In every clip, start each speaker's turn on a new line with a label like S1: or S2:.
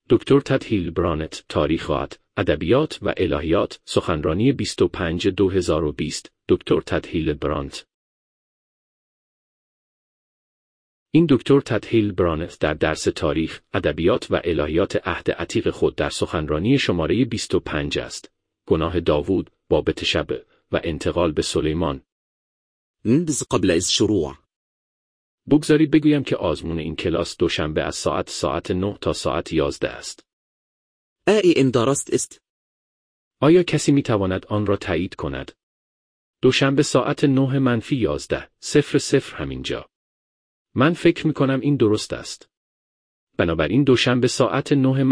S1: دکتر تد هیلبرانت، تاریخ ادبیات و الهیات، سخنرانی 25/2020. دکتر تد هیلبرانت. این دکتر تد هیلبرانت در درس تاریخ، ادبیات و الهیات عهد عتیق خود در سخنرانی شماره 25 است. گناه داوود، باب شب و انتقال به سلیمان.
S2: نبذ قبل الشروع.
S1: بگذارید بگویم که آزمون این کلاس دوشنبه از ساعت 9 تا ساعت 11 است.
S2: إن درست است؟
S1: آیا کسی می تواند آن را تایید کند؟ دوشنبه ساعت 9:11:00 همینجا. من فکر می کنم این درست است. بنابراین دوشنبه ساعت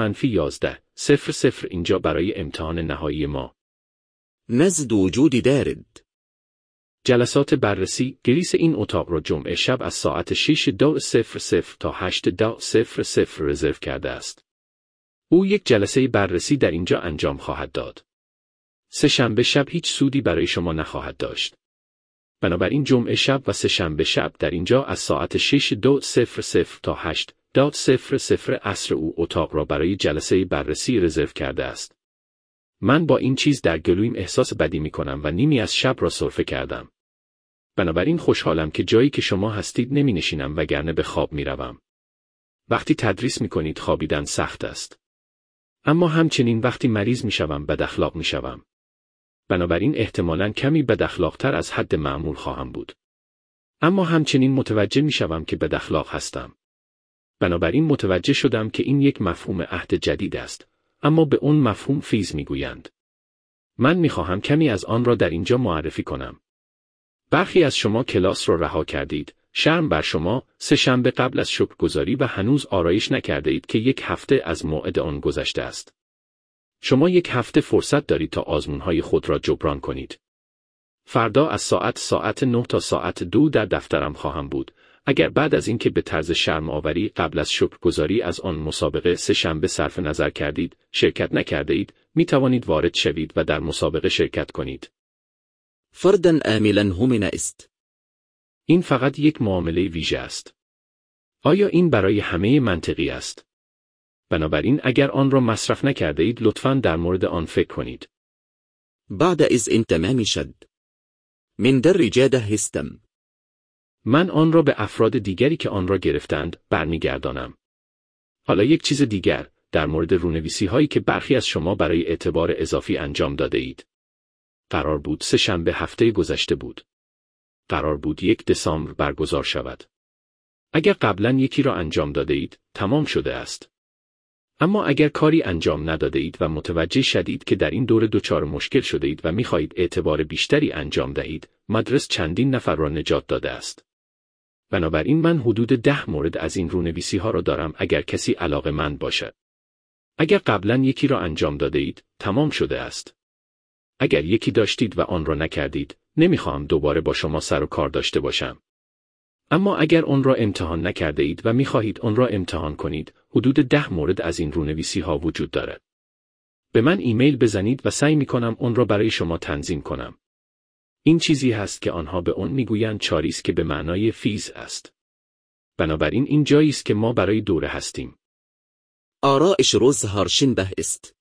S1: 9:11:00 اینجا برای امتحان نهایی ما.
S2: نزد وجود دارد.
S1: جلسات بررسی گریس این اتاق را جمعه شب از ساعت 6:00 تا 8:00 رزرو کرده است. او یک جلسه بررسی در اینجا انجام خواهد داد. سه شنبه شب هیچ سودی برای شما نخواهد داشت. بنابراین جمعه شب و سه شنبه شب در اینجا از ساعت 6:00 تا 8:00 عصر او اتاق را برای جلسه بررسی رزرو کرده است. من با این چیز در گلویم احساس بدی می کنم و نیمی از شب را سرفه کردم. بنابراین خوشحالم که جایی که شما هستید نمی نشینم وگرنه به خواب می روم. وقتی تدریس می کنید خوابیدن سخت است. اما همچنین وقتی مریض می شوم بد اخلاق می شوم. بنابراین احتمالاً کمی بد اخلاق‌تر از حد معمول خواهم بود. اما همچنین متوجه می شوم که بد اخلاق هستم. بنابراین متوجه شدم که این یک مفهوم عهد جدید است. اما به اون مفهوم فیز میگویند. من میخواهم کمی از آن را در اینجا معرفی کنم. برخی از شما کلاس را رها کردید. شرم بر شما، سه شنبه قبل از شکرگزاری و هنوز آرایش نکرده اید که یک هفته از موعد آن گذشته است. شما یک هفته فرصت دارید تا آزمونهای خود را جبران کنید. فردا از ساعت 9 تا ساعت 2 در دفترم خواهم بود. اگر بعد از اینکه به طرز شرم آوری قبل از شکرگزاری از آن مسابقه سه شنبه صرف نظر کردید، شرکت نکرده اید، می توانید وارد شوید و در مسابقه شرکت کنید.
S2: فردا عاملا همین است.
S1: این فقط یک معامله ویژه است. آیا این برای همه منطقی است؟ بنابراین اگر آن را مصرف نکرده اید لطفاً در مورد آن فکر کنید.
S2: بعد از این تمام شد. من در رجاده هستم.
S1: من آن را به افراد دیگری که آن را گرفتند برمیگردانم. حالا یک چیز دیگر در مورد رونویسی هایی که برخی از شما برای اعتبار اضافی انجام داده اید. قرار بود سه شنبه هفته گذشته بود. قرار بود 1 دسامبر برگزار شود. اگر قبلا یکی را انجام داده اید، تمام شده است. اما اگر کاری انجام نداده اید و متوجه شدید که در این دوره دچار مشکل شده اید و می‌خواهید اعتبار بیشتری انجام دهید، مدرسه چندین نفر را نجات داده است. بنابراین من حدود 10 مورد از این رونویسی ها را دارم اگر کسی علاقه‌مند باشد. اگر قبلا یکی را انجام داده اید، تمام شده است. اگر یکی داشتید و آن را نکردید، نمیخواهم دوباره با شما سر و کار داشته باشم. اما اگر آن را امتحان نکرده اید و میخواهید آن را امتحان کنید، حدود 10 مورد از این رونویسی ها وجود دارد. به من ایمیل بزنید و سعی میکنم آن را برای شما تنظیم کنم. این چیزی هست که آنها به آن میگویند چاریس که به معنای فیز است. بنابراین این جایی است که ما برای دوره هستیم.
S2: آرایش روز هارشنبه است.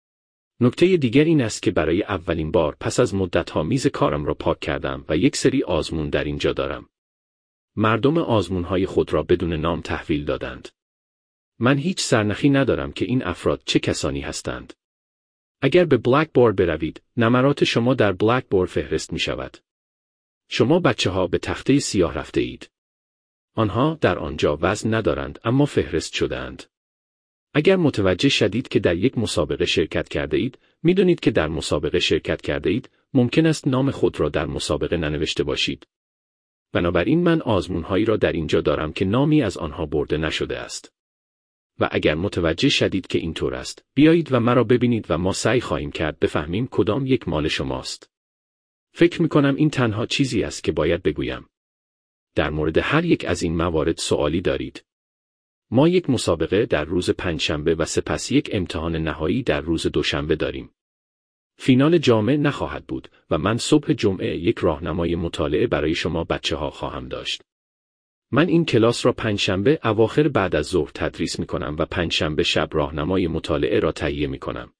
S1: نکته دیگر این است که برای اولین بار پس از مدت‌ها میز کارم را پاک کردم و یک سری آزمون در اینجا دارم. مردم آزمون‌های خود را بدون نام تحویل دادند. من هیچ سرنخی ندارم که این افراد چه کسانی هستند. اگر به بلکبورد بروید، نمرات شما در بلکبورد فهرست می شود. شما بچه‌ها به تخته سیاه رفته اید. آنها در آنجا وزن ندارند اما فهرست شده‌اند. اگر متوجه شدید که در یک مسابقه شرکت کرده اید، می دونید که در مسابقه شرکت کرده اید، ممکن است نام خود را در مسابقه ننوشته باشید. بنابراین من آزمون‌هایی را در اینجا دارم که نامی از آنها برده نشده است. و اگر متوجه شدید که اینطور است، بیایید و مرا ببینید و ما سعی خواهیم کرد بفهمیم کدام یک مال شماست. فکر می‌کنم این تنها چیزی است که باید بگویم. در مورد هر یک از این موارد سوالی دارید؟ ما یک مسابقه در روز پنجشنبه و سپس یک امتحان نهایی در روز دوشنبه داریم. فینال جامعه نخواهد بود و من صبح جمعه یک راهنمای مطالعه برای شما بچه‌ها خواهم داشت. من این کلاس را پنجشنبه اواخر بعد از ظهر تدریس می کنم و پنجشنبه شب راهنمای مطالعه را تهیه می کنم.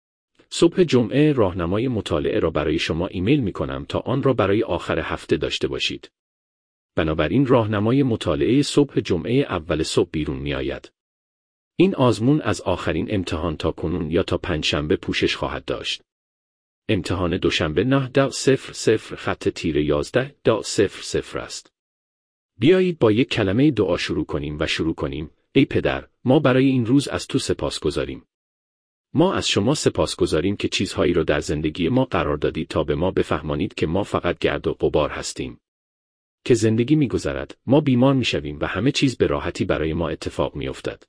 S1: صبح جمعه راهنمای مطالعه را برای شما ایمیل می کنم تا آن را برای آخر هفته داشته باشید. بنابراین راهنمای مطالعه صبح جمعه اول صبح بیرون می آید. این آزمون از آخرین امتحان تا کنون یا تا پنجشنبه پوشش خواهد داشت. امتحان دوشنبه 9/00 خط تیر 11/00 است. بیایید با یک کلمه دعا شروع کنیم و شروع کنیم. ای پدر، ما برای این روز از تو سپاسگزاریم. ما از شما سپاسگزاریم که چیزهایی را در زندگی ما قرار دادید تا به ما بفهمانید که ما فقط گرد و غبار هستیم. که زندگی می‌گذرد، ما بیمار می‌شویم و همه چیز به راحتی برای ما اتفاق می‌افتد.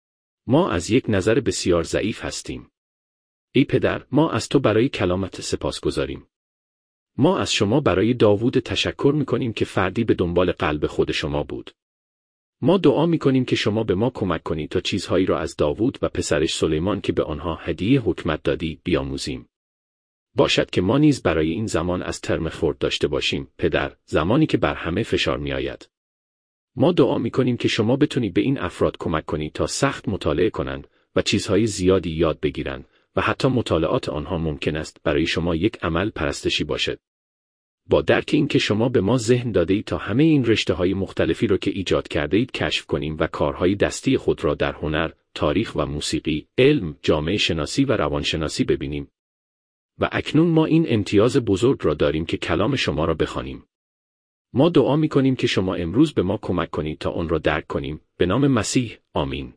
S1: ما از یک نظر بسیار ضعیف هستیم. ای پدر، ما از تو برای کلامت سپاسگزاریم. ما از شما برای داوود تشکر می‌کنیم که فردی به دنبال قلب خود شما بود. ما دعا می‌کنیم که شما به ما کمک کنید تا چیزهایی را از داوود و پسرش سلیمان که به آنها هدیه حکمت دادی بیاموزیم. باشد که ما نیز برای این زمان از ترم خرد داشته باشیم، پدر، زمانی که بر همه فشار می‌آید. ما دعا می‌کنیم که شما بتونید به این افراد کمک کنید تا سخت مطالعه کنند و چیزهای زیادی یاد بگیرند و حتی مطالعات آنها ممکن است برای شما یک عمل پرستشی باشد. با درک این که شما به ما ذهن داده‌اید تا همه این رشته‌های مختلفی را که ایجاد کرده‌اید کشف کنیم و کارهای دستی خود را در هنر، تاریخ و موسیقی، علم، جامعه شناسی و روانشناسی ببینیم. و اکنون ما این امتیاز بزرگ را داریم که کلام شما را بخوانیم. ما دعا می‌کنیم که شما امروز به ما کمک کنید تا آن را درک کنیم. به نام مسیح، آمین.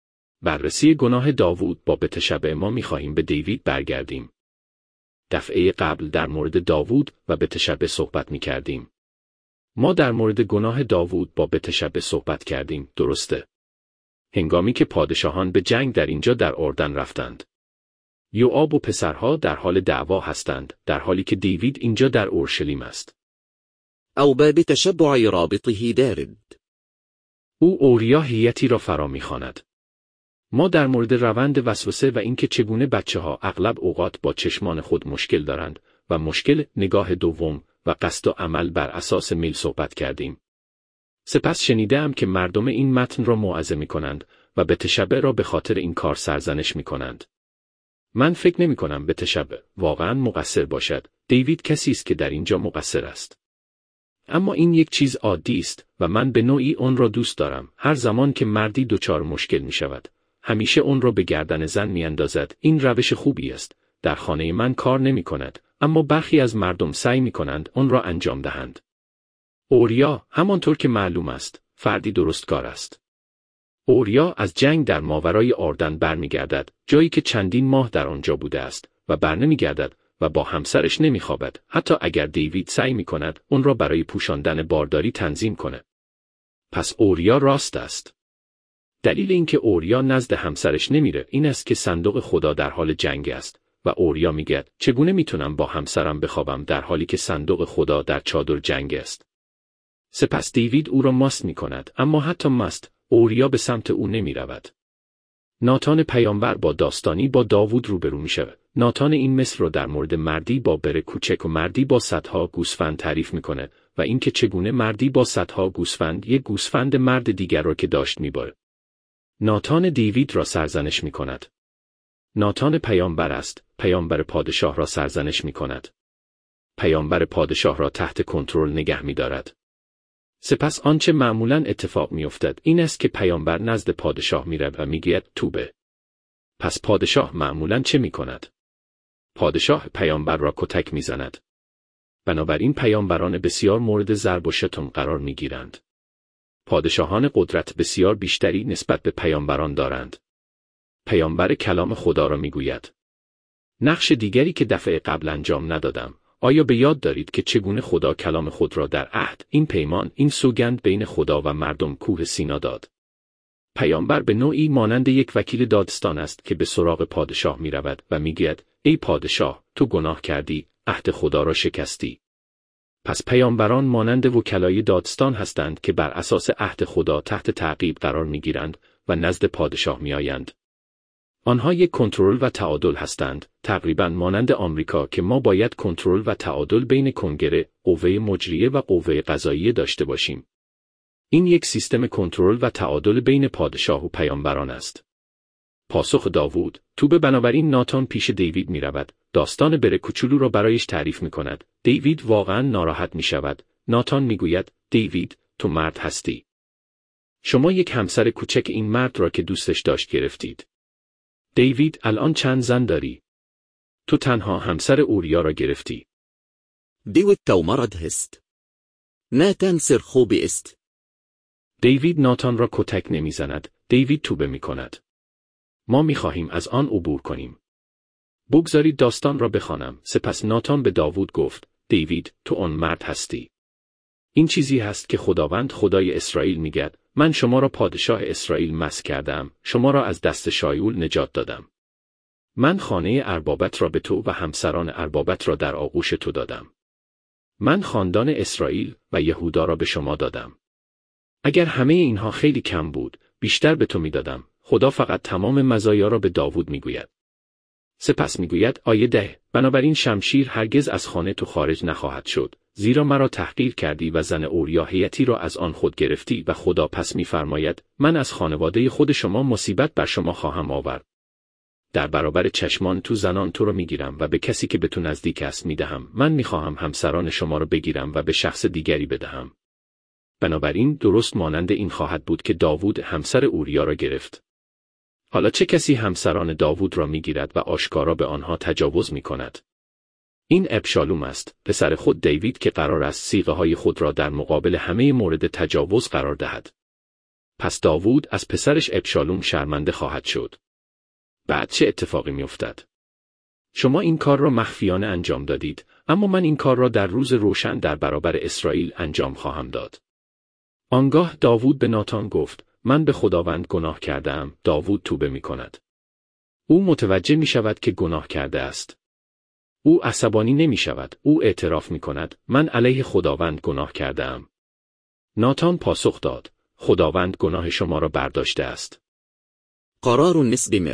S1: بررسی گناه داوود. با بتشبع ما می‌خواهیم به دیوید برگردیم. دفعه قبل در مورد داوود و بتشبع صحبت می‌کردیم. ما در مورد گناه داوود با بتشبع صحبت کردیم، درسته؟ هنگامی که پادشاهان به جنگ در اینجا در اردن رفتند. یوآب و پسرها در حال دعوا هستند، در حالی که دیوید اینجا در اورشلیم است.
S2: أو باب تشبع رابطه دارد.
S1: او اوریا هیئتی را فرا می‌خواند. ما در مورد روند وسوسه و اینکه چگونه بچه‌ها اغلب اوقات با چشمان خود مشکل دارند و مشکل نگاه دوم و قصد و عمل بر اساس میل صحبت کردیم. سپس شنیدم که مردم این متن را موعظه می‌کنند و بتشبع را به خاطر این کار سرزنش می‌کنند. من فکر نمی‌کنم بتشبع واقعاً مقصر باشد. دیوید کسی است که در اینجا مقصر است. اما این یک چیز عادی است و من به نوعی آن را دوست دارم. هر زمان که مردی دچار مشکل می‌شود، همیشه آن را به گردن زن می‌اندازد. این روش خوبی است. در خانه من کار نمی‌کند، اما برخی از مردم سعی می‌کنند آن را انجام دهند. اوریا، همانطور که معلوم است، فردی درستکار است. اوریا از جنگ در ماورای اردن برمیگردد، جایی که چندین ماه در آنجا بوده است و برنمیگردد و با همسرش نمیخوابد، حتی اگر دیوید سعی می‌کند آن را برای پوشاندن بارداری تنظیم کند. پس اوریا راست است. دلیل اینکه اوریا نزد همسرش نمیره این است که صندوق خدا در حال جنگ است و اوریا میگه چگونه میتونم با همسرم بخوابم در حالی که صندوق خدا در چادر جنگ است. سپس دیوید او را مست میکند، اما حتی مست اوریا به سمت او نمیرود. ناتان پیامبر با داستانی با داوود روبرو میشود. ناتان این مثل را در مورد مردی با بره کوچک و مردی با صدها گوسفند تعریف میکنه و اینکه چگونه مردی با صدها گوسفند یک گوسفند مرد دیگر را که داشت میبره. ناتان دیوید را سرزنش میکند. ناتان پیامبر است، پیامبر پادشاه را سرزنش میکند. پیامبر پادشاه را تحت کنترل نگه می‌دارد. سپس آنچه معمولاً اتفاق می‌افتد این است که پیامبر نزد پادشاه می‌رود و می‌گوید توبه. پس پادشاه معمولاً چه می‌کند؟ پادشاه پیامبر را کتک می‌زند. بنابراین پیامبران بسیار مورد ضرب و شتم قرار می‌گیرند. پادشاهان قدرت بسیار بیشتری نسبت به پیامبران دارند. پیامبر کلام خدا را می‌گوید. نقش دیگری که دفعه قبل انجام ندادم. آیا به یاد دارید که چگونه خدا کلام خود را در عهد، این پیمان، این سوگند بین خدا و مردم کوه سینا داد؟ پیامبر به نوعی مانند یک وکیل دادستان است که به سراغ پادشاه می رود و می گوید ای پادشاه، تو گناه کردی، عهد خدا را شکستی. پس پیامبران مانند وکلای دادستان هستند که بر اساس عهد خدا تحت تعقیب قرار می گیرند و نزد پادشاه می آیند. آنها یک کنترل و تعادل هستند، تقریباً مانند آمریکا که ما باید کنترل و تعادل بین کنگره، قوه مجریه و قوه قضاییه داشته باشیم. این یک سیستم کنترل و تعادل بین پادشاه و پیامبران است. پاسخ داوود: توبه. بنابراین ناتان پیش دیوید می رود. داستان بره کوچولو را برایش تعریف می کند. دیوید واقعا ناراحت می شود. ناتان می گوید: دیوید، تو مرد هستی. شما یک همسر کوچک این مرد را که دوستش داشت گرفتید. دیوید: الان چند زن داری؟ تو تنها همسر اوریا را گرفتی.
S2: دیوید تو مرد هست. ناتان سر خوب است.
S1: دیوید ناتان را کتک نمی زند. دیوید توبه می کند. ما می خواهیم از آن عبور کنیم. بگذارید داستان را بخوانم. سپس ناتان به داوود گفت: دیوید، تو آن مرد هستی. این چیزی هست که خداوند خدای اسرائیل میگوید: من شما را پادشاه اسرائیل مسح کردم، شما را از دست شایول نجات دادم. من خانه اربابت را به تو و همسران اربابت را در آغوش تو دادم. من خاندان اسرائیل و یهودا را به شما دادم. اگر همه اینها خیلی کم بود، بیشتر به تو میدادم. خدا فقط تمام مزایا را به داوود میگوید. سپس میگوید آیه 10: بنابراین شمشیر هرگز از خانه تو خارج نخواهد شد، زیرا مرا تحقیر کردی و زن اوریا هیتی را از آن خود گرفتی و خدا پس میفرماید من از خانواده خود شما مصیبت بر شما خواهم آورد. در برابر چشمان تو زنان تو را میگیرم و به کسی که به تو نزدیک است میدهم. من میخواهم همسران شما را بگیرم و به شخص دیگری بدهم. بنابراین درست مانند این خواهد بود که داوود همسر اوریا را گرفت. حالا چه کسی همسران داوود را میگیرد و آشکارا به آنها تجاوز میکند؟ این ابشالوم است، پسر خود دیوید که قرار است صیغه های خود را در مقابل همه مورد تجاوز قرار دهد. پس داوود از پسرش ابشالوم شرمنده خواهد شد. بعد چه اتفاقی میافتد؟ شما این کار را مخفیانه انجام دادید، اما من این کار را در روز روشن در برابر اسرائیل انجام خواهم داد. آنگاه داوود به ناتان گفت: من به خداوند گناه کرده‌ام. داوود توبه می‌کند. او متوجه می‌شود که گناه کرده است. او عصبانی نمی‌شود. او اعتراف می‌کند: من علیه خداوند گناه کرده‌ام. ناتان پاسخ داد: خداوند گناه شما را برداشته است.
S2: قرار نستمر.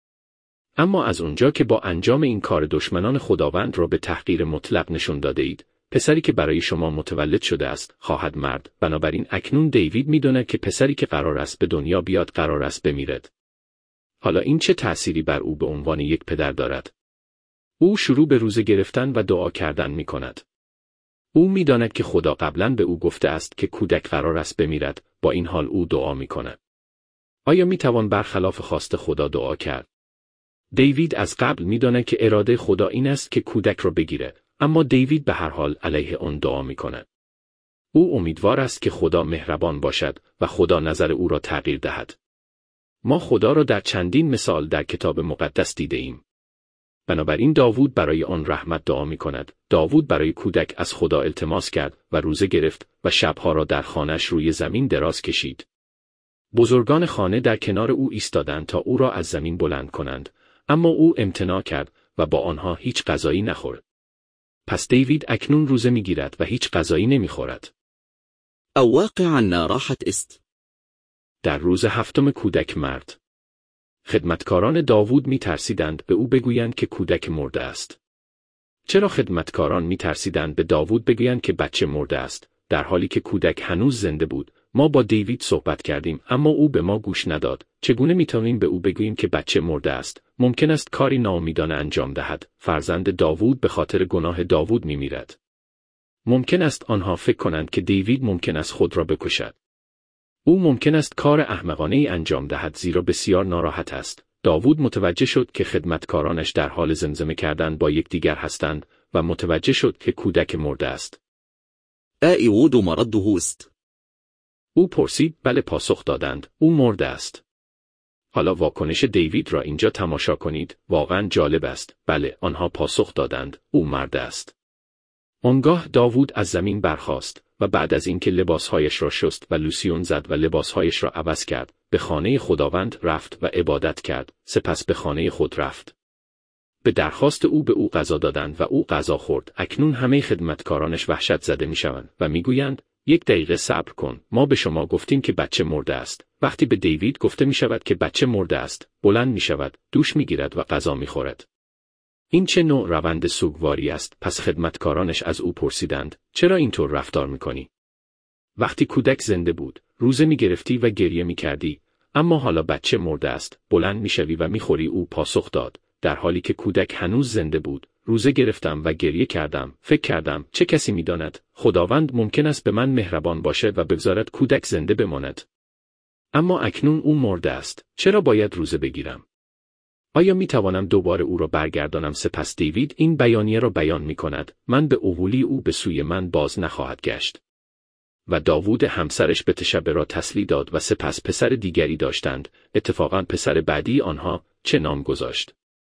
S1: اما از اونجا که با انجام این کار دشمنان خداوند را به تحقیر مطلق نشون داده اید، پسری که برای شما متولد شده است خواهد مرد. بنابراین اکنون دیوید می‌داند که پسری که قرار است به دنیا بیاد قرار است بمیرد. حالا این چه تأثیری بر او به عنوان یک پدر دارد؟ او شروع به روزه گرفتن و دعا کردن می‌کند. او می‌داند که خدا قبلاً به او گفته است که کودک قرار است بمیرد، با این حال او دعا می‌کند. آیا می‌توان برخلاف خواست خدا دعا کرد؟ دیوید از قبل می‌داند که اراده خدا این است که کودک را بگیرد، اما دیوید به هر حال علیه آن دعا می‌کند. او امیدوار است که خدا مهربان باشد و خدا نظر او را تغییر دهد. ما خدا را در چندین مثال در کتاب مقدس دیده ایم. بنابراین داوود برای آن رحمت دعا می‌کند. داوود برای کودک از خدا التماس کرد و روزه گرفت و شبها را در خانه‌اش روی زمین دراز کشید. بزرگان خانه در کنار او ایستادند تا او را از زمین بلند کنند، اما او امتناع کرد و با آنها هیچ غذایی نخورد. پس دیوید اکنون روزه می‌گیرد و هیچ غذایی نمی‌خورد.
S2: او واقعا ناراحت است.
S1: در روز هفتم کودک مرد. خدمتکاران داوود می‌ترسیدند به او بگویند که کودک مرده است. چرا خدمتکاران می‌ترسیدند به داوود بگویند که بچه مرده است، در حالی که کودک هنوز زنده بود؟ ما با دیوید صحبت کردیم، اما او به ما گوش نداد. چگونه می‌توانیم به او بگوییم که بچه مرده است؟ ممکن است کاری ناامیدانه انجام دهد. فرزند داوود به خاطر گناه داوود می‌میرد. ممکن است آنها فکر کنند که دیوید ممکن است خود را بکشد. او ممکن است کار احمقانه‌ای انجام دهد زیرا بسیار ناراحت است. داوود متوجه شد که خدمتکارانش در حال زمزمه کردن با یکدیگر هستند و متوجه شد که کودک مرده است.
S2: ایود مرده است.
S1: او پرسید: بله، پاسخ دادند، او مرده است. حالا واکنش دیوید را اینجا تماشا کنید، واقعا جالب است. بله، آنها پاسخ دادند، او مرده است. آنگاه داوود از زمین برخاست و بعد از اینکه لباسهایش را شست و لوسیون زد و لباسهایش را عوض کرد، به خانه خداوند رفت و عبادت کرد. سپس به خانه خود رفت. به درخواست او به او غذا دادند و او غذا خورد. اکنون همه خدمتکارانش وحشت زده میشوند و میگویند: 1 دقیقه صبر کن، ما به شما گفتیم که بچه مرده است. وقتی به دیوید گفته می شود که بچه مرده است، بلند می شود، دوش می گیرد و غذا می خورد. این چه نوع روند سوگواری است؟ پس خدمتکارانش از او پرسیدند: چرا اینطور رفتار می کنی؟ وقتی کودک زنده بود، روزه می‌گرفتی و گریه می‌کردی، اما حالا بچه مرده است، بلند می‌شوی و می‌خوری. او پاسخ داد: در حالی که کودک هنوز زنده بود، روزه گرفتم و گریه کردم. فکر کردم چه کسی می‌داند خداوند ممکن است به من مهربان باشه و بگذارد کودک زنده بماند. اما اکنون او مرده است. چرا باید روزه بگیرم؟ آیا می‌توانم دوباره او را برگردانم؟ سپس دیوید این بیانیه را بیان می‌کند: من به اوهولی او به سوی من باز نخواهد گشت. و داوود همسرش بتشبه را تسلی داد و سپس پسر دیگری داشتند. اتفاقاً پسر بعدی آنها چه نام گذاشت؟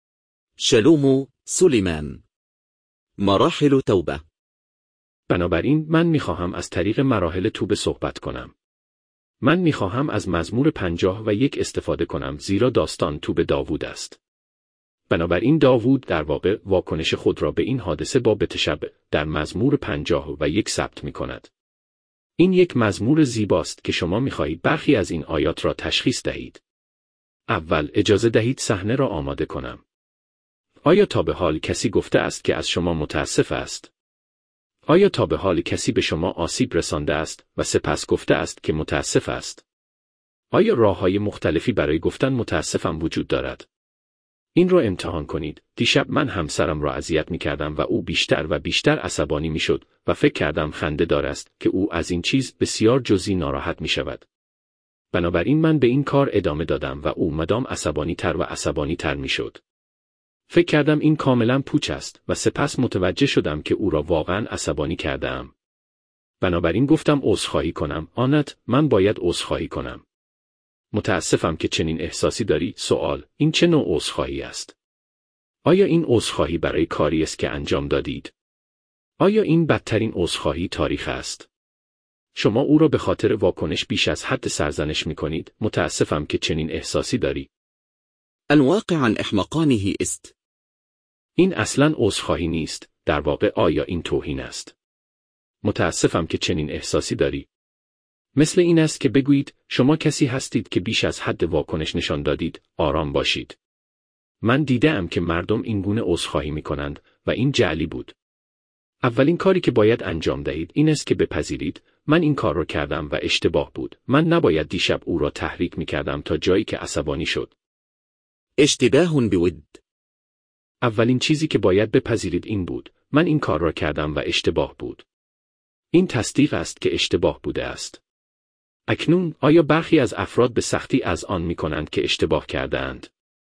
S2: شلوم و سلیمان. مراحل توبه.
S1: بنابراین من می‌خواهم از طریق مراحل توبه صحبت کنم. من می‌خواهم از مزمور 51 استفاده کنم، زیرا داستان توبه داوود است. بنابراین داوود در واقع واکنش خود را به این حادثه با بتشبه در مزمور 51 ثبت می‌کند. این یک مزمور زیباست که شما می‌خواهید برخی از این آیات را تشخیص دهید. اول اجازه دهید صحنه را آماده کنم. آیا تا به حال کسی گفته است که از شما متاسف است؟ آیا تا به حال کسی به شما آسیب رسانده است و سپس گفته است که متاسف است؟ آیا راه‌های مختلفی برای گفتن متاسفم وجود دارد؟ این را امتحان کنید. دیشب من همسرم را اذیت می‌کردم و او بیشتر و بیشتر عصبانی می‌شد و فکر کردم خنده‌دار است که او از این چیز بسیار جزئی ناراحت می‌شود. بنابراین من به این کار ادامه دادم و او مدام عصبانی‌تر و عصبانی‌تر می‌شد. فکر کردم این کاملا پوچ است و سپس متوجه شدم که او را واقعا عصبانی کرده‌ام. بنابراین گفتم عذرخواهی کنم. آنت، من باید عذرخواهی کنم. متاسفم که چنین احساسی داری. سوال: این چه نوع عذرخواهی است؟ آیا این عذرخواهی برای کاری است که انجام دادید؟ آیا این بدترین عذرخواهی تاریخ است؟ شما او را به خاطر واکنش بیش از حد سرزنش می‌کنید. متاسفم که چنین احساسی داری.
S2: الواقع احمقانه است.
S1: این اصلاً عذرخواهی نیست. در واقع آیا این توهین است؟ متاسفم که چنین احساسی داری. مثل این است که بگویید شما کسی هستید که بیش از حد واکنش نشان دادید. آرام باشید. من دیده‌ام که مردم این گونه عذرخواهی می‌کنند و این جعلی بود. اولین کاری که باید انجام دهید این است که بپذیرید من این کار را کردم و اشتباه بود. من نباید دیشب او را تحریک می‌کردم تا جایی که عصبانی شد.
S2: اشتباه بود.
S1: اولین چیزی که باید بپذیرید این بود: من این کار را کردم و اشتباه بود. این تصدیق است که اشتباه بوده است. اکنون آیا برخی از افراد به سختی از آن می‌کنند که اشتباه کرده‌اند؟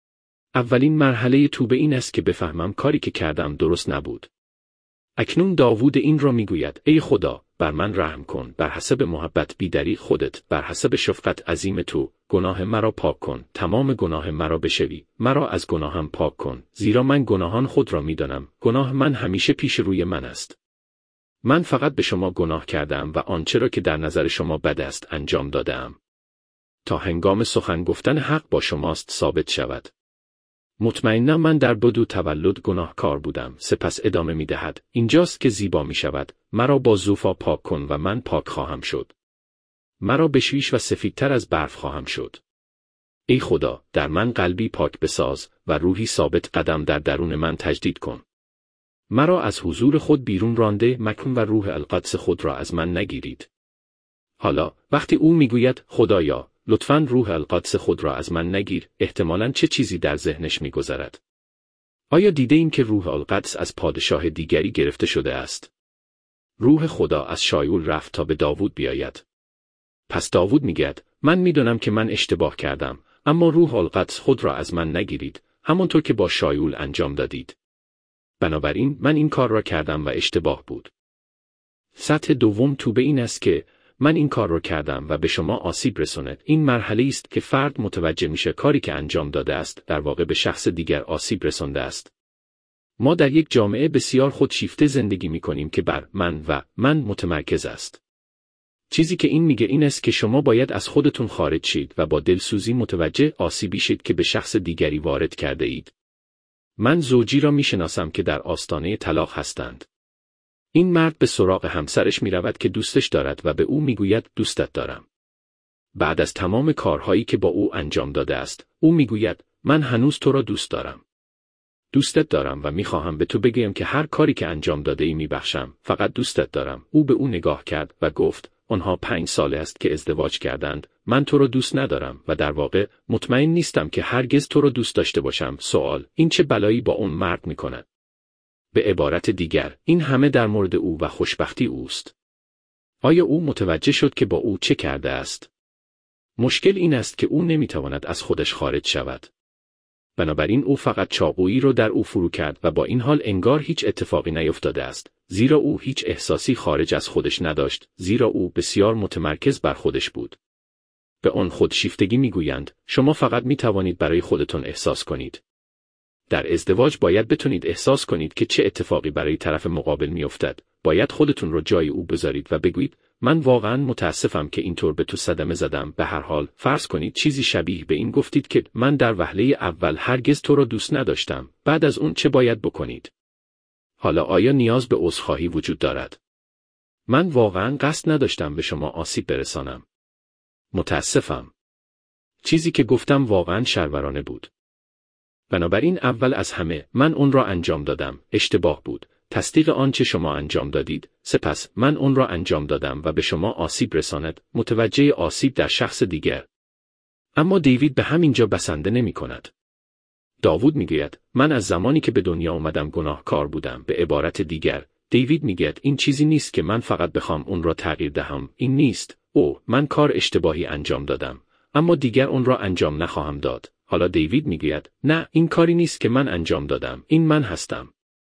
S1: اولین مرحله توبه این است که بفهمم کاری که کردم درست نبود. اکنون داوود این را میگوید: ای خدا، بر من رحم کن، بر حسب محبت بیدری خودت، بر حسب شفقت عظیم تو، گناه مرا پاک کن، تمام گناه مرا بشوی، مرا از گناهم پاک کن، زیرا من گناهان خود را میدانم، گناه من همیشه پیش روی من است. من فقط به شما گناه کردم و آنچه را که در نظر شما بد است انجام دادم. تا هنگام سخن گفتن حق با شماست ثابت شود. مطمئنم من در بدو تولد گناهکار بودم. سپس ادامه می دهد: اینجاست که زیبا می شود. مرا با زوفا پاک کن و من پاک خواهم شد. مرا بشویش و سفیدتر از برف خواهم شد. ای خدا، در من قلبی پاک بساز و روحی ثابت قدم در درون من تجدید کن. مرا از حضور خود بیرون رانده مکن و روح القدس خود را از من نگیرید. حالا وقتی او میگوید خدایا لطفاً روح القدس خود را از من نگیر، احتمالاً چه چیزی در ذهنش میگذرد؟ آیا دیده ایم که روح القدس از پادشاه دیگری گرفته شده است؟ روح خدا از شایول رفت تا به داوود بیاید. پس داوود میگوید: من میدانم که من اشتباه کردم، اما روح القدس خود را از من نگیرید، همانطور که با شایول انجام دادید. بنابراین من این کار را کردم و اشتباه بود. سطح دوم توبه این است که من این کار را کردم و به شما آسیب رساند. این مرحله است که فرد متوجه میشه کاری که انجام داده است در واقع به شخص دیگر آسیب رسانده است. ما در یک جامعه بسیار خودشیفته زندگی میکنیم که بر من متمرکز است. چیزی که این میگه این است که شما باید از خودتون خارج شید و با دلسوزی متوجه آسیبی شید که به شخص دیگری وارد کرده اید. من زوجی را میشناسم که در آستانه طلاق هستند. این مرد به سراغ همسرش میرود که دوستش دارد و به او میگوید دوستت دارم. بعد از تمام کارهایی که با او انجام داده است، او میگوید من هنوز تو را دوست دارم. دوستت دارم و میخواهم به تو بگویم که هر کاری که انجام داده ای میبخشم، فقط دوستت دارم. او به او نگاه کرد و گفت آنها 5 ساله است که ازدواج کردند. من تو را دوست ندارم و در واقع مطمئن نیستم که هرگز تو را دوست داشته باشم. سوال: این چه بلایی با اون مرد میکند؟ به عبارت دیگر، این همه در مورد او و خوشبختی اوست. آیا او متوجه شد که با او چه کرده است؟ مشکل این است که او نمیتواند از خودش خارج شود. بنابراین او فقط چاقویی را در او فرو کرد و با این حال انگار هیچ اتفاقی نیفتاده است، زیرا او هیچ احساسی خارج از خودش نداشت، زیرا او بسیار متمرکز بر خودش بود. به آن خودشیفتگی میگویند. شما فقط میتوانید برای خودتان احساس کنید. در ازدواج باید بتونید احساس کنید که چه اتفاقی برای طرف مقابل میافتد. باید خودتون را جای او بذارید و بگویید من واقعا متاسفم که اینطور به تو صدمه زدم. به هر حال فرض کنید چیزی شبیه به این گفتید که من در وهله اول هرگز تو را دوست نداشتم. بعد از اون چه باید بکنید؟ حالا آیا نیاز به عذرخواهی وجود دارد؟ من واقعا قصد نداشتم به شما آسیب برسانم. متاسفم. چیزی که گفتم واقعا شرورانه بود. بنابراین اول از همه من اون را انجام دادم. اشتباه بود. تصدیق آنچه شما انجام دادید. سپس من اون را انجام دادم و به شما آسیب رساند. متوجه آسیب در شخص دیگر. اما دیوید به همینجا بسنده نمی کند. داوود میگوید من از زمانی که به دنیا آمدم گناهکار بودم. به عبارت دیگر دیوید میگوید این چیزی نیست که من فقط بخوام اون را تغییر دهم. این نیست. من کار اشتباهی انجام دادم. اما دیگر اون را انجام نخواهم داد. حالا دیوید میگوید نه، این کاری نیست که من انجام دادم. این من هستم.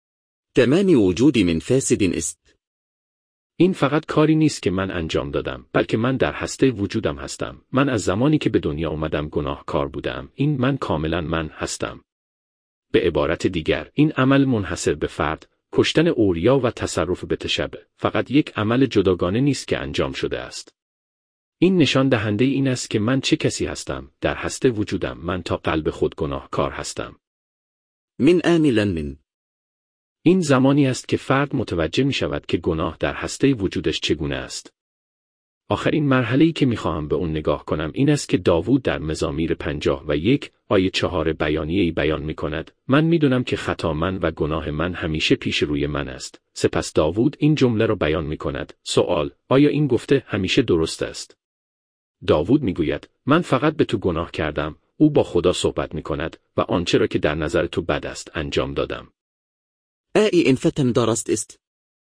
S2: تمام وجودی من فاسد است.
S1: این فقط کاری نیست که من انجام دادم، بلکه من در هسته وجودم هستم. من از زمانی که به دنیا آمدم گناهکار بودم. این من کاملا من هستم. به عبارت دیگر این عمل منحصر به فرد، کشتن اوریا و تصرف بتشبع، فقط یک عمل جداگانه نیست که انجام شده است. این نشان دهنده این است که من چه کسی هستم. در هسته وجودم من تا قلب خود گناهکار هستم.
S2: من عاملا من.
S1: این زمانی است که فرد متوجه می شود که گناه در هسته وجودش چگونه است. آخرین مرحله‌ای که می خواهم به اون نگاه کنم این است که داوود در مزامیر 51 آیه 4 بیانیه‌ای بیان می کند. من می دونم که خطا من و گناه من همیشه پیش روی من است. سپس داوود این جمله را بیان می کند. سوال: آیا این گفته همیشه درست است؟ داوود می گوید من فقط به تو گناه کردم. او با خدا صحبت می کند و آنچه را که در نظر تو بد است انجام دادم.
S2: این فتم درست است.